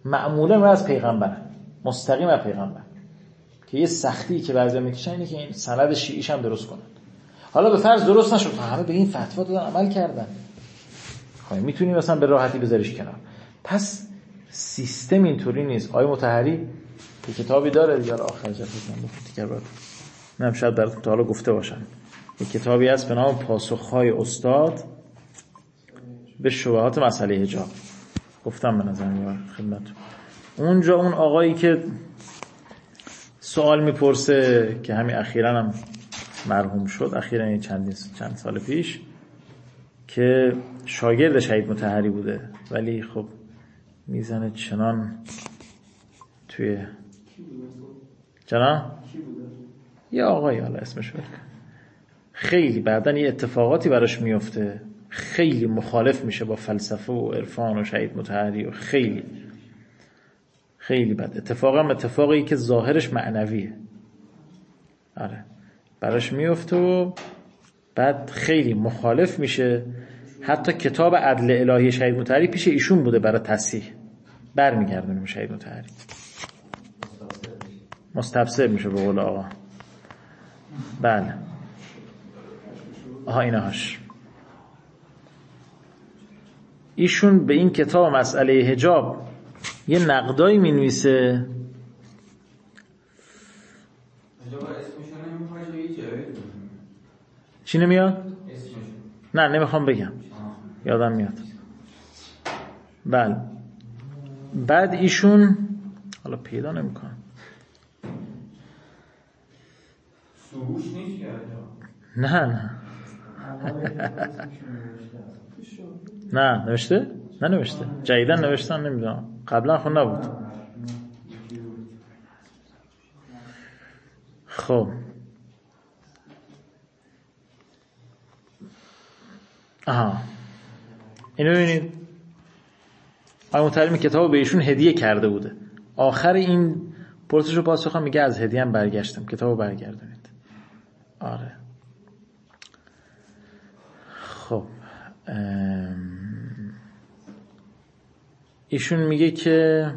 معمولا از پیغمبر، مستقیم از پیغمبر، که یه سختی که بعضی میکشن اینه که این سند شیعیش هم درست کنن. حالا به فرض درست نشد، همه به این فتوا دادن عمل کردن، خب میتونی مثلا به راحتی بذاریش کنار. پس سیستم اینطوری نیست. آقای مطهری یه کتابی داره دیگه، آخر جلسه من گفتم دیگه بعد من شاید براتون تا حالا گفته باشم، یه کتابی هست به نام پاسخهای استاد به شبهات مسئله حجاب، گفتم به نظر میاد خدمتتون. اونجا اون آقایی که سوال میپرسه که همین اخیراً هم مرحوم شد، اخیراً این چند چند سال پیش، که شاگرد شهید مطهری بوده ولی خب میزنه چنان توی جنا یه آقایی، حالا اسمش بگم، خیلی بعدن یه اتفاقاتی براش میفته، خیلی مخالف میشه با فلسفه و عرفان و شهید مطهری و خیلی خیلی بد. اتفاقا اتفاقی که ظاهرش معنویه، آره براش میفته و بعد خیلی مخالف میشه. حتی کتاب عدل الهی شهید مطهری پیش ایشون بوده برای تصحیح، برمیگردونیم شهید مطهری، مستبصر میشه به قول آقا. بله آها اینهاش. ایشون به این کتاب مسئله حجاب یه نقدایی می نویسه. چی نمیاد؟ نه نمیخوام بگم، یادم میاد. بله بعد ایشون حالا پیدا نمیکنم، سروش نیست که نه نه نه نوشته؟ نه نوشته، جدیدن نوشتن، نمیدونم قبلا خون نبود. خب آها اینو ببینید، آقای مطهری کتابو به ایشون هدیه کرده بوده. آخر این پرسش رو پاسخ میگه از هدیه هم برگشتم، کتابو برگردونید. آره خب ایشون میگه که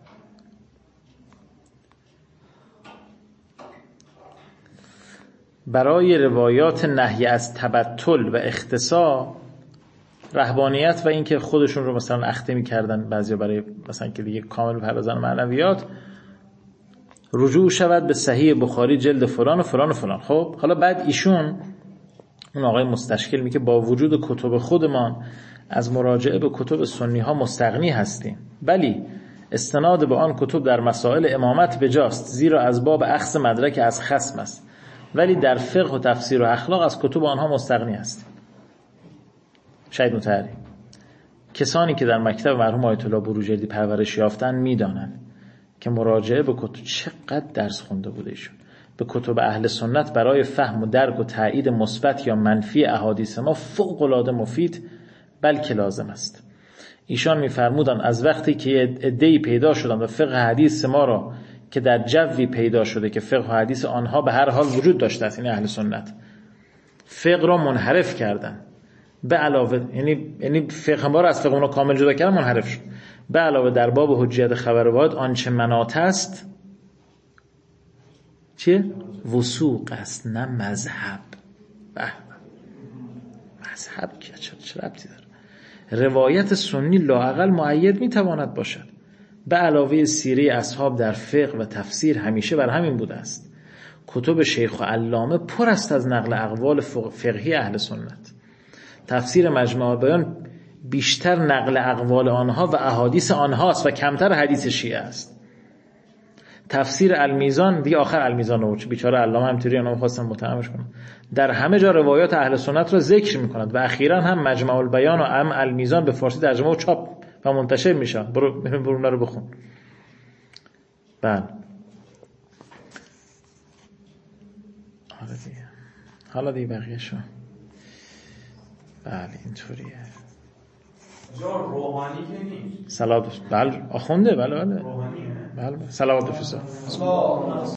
برای روایات نهی از تبتل و اختصاء، رهبانیت و اینکه خودشون رو مثلا اخته می‌کردن بعضیا برای مثلا که دیگه کامل پردازن معنویات، رجوع شود به صحیح بخاری جلد فلان و فلان و فلان. خب حالا بعد ایشون اون آقای مستشکل میگه با وجود کتب خودمان از مراجعه به کتب سنی ها مستغنی هستیم، ولی استناد به آن کتب در مسائل امامت بجاست، زیرا از باب اخذ مدرک از خصم است، ولی در فقه و تفسیر و اخلاق از کتب آنها مستغنی هستیم. شهید مطهری کسانی که در مکتب مرحوم آیت الله بروجردی پرورش یافتن میدانند که مراجعه به کتب، چقدر درس خونده بوده ایشون، به کتب اهل سنت برای فهم و درک و تایید مثبت یا منفی احادیث ما فوق العاده مفید بلکه لازم است. ایشان می‌فرمودند از وقتی که عده‌ای پیدا شدند و فقه حدیث ما را که در جوی پیدا شده که فقه و حدیث آنها به هر حال وجود داشته است، این اهل سنت فقه را منحرف کردند، به علاوه یعنی یعنی فقه ما را از فقه اونا کامل جدا کردن، منحرف شد. به علاوه در باب حجیت خبر واحد آنچه مناط است چیه؟ وثوق است، نه مذهب. به مذهب که چه ربطی داره؟ روایت سنی لااقل مؤید میتواند باشد. به علاوه سیره اصحاب در فقه و تفسیر همیشه بر همین بوده است. کتب شیخ و علامه پر است از نقل اقوال فقهی اهل سنت. تفسیر مجموع بیان بیشتر نقل اقوال آنها و احادیث آنهاست و کمتر حدیث شیعه است. تفسیر المیزان دیگه آخر المیزان رو بیچاره علامه همینطوری اونم خواستن متهمش کنن، در همه جا روایات اهل سنت را ذکر می‌کند و اخیراً هم مجمع البیان و ام المیزان به فارسی ترجمه و چاپ و منتشر میشن. برو برو اونا رو بخون. بله حالا دیگه حالا دیگه بقیه شو. بله اینطوریه. جا روحانی که نیست. صلوات بله آخونده بله بله روحانیه. بله صلوات بفرستید.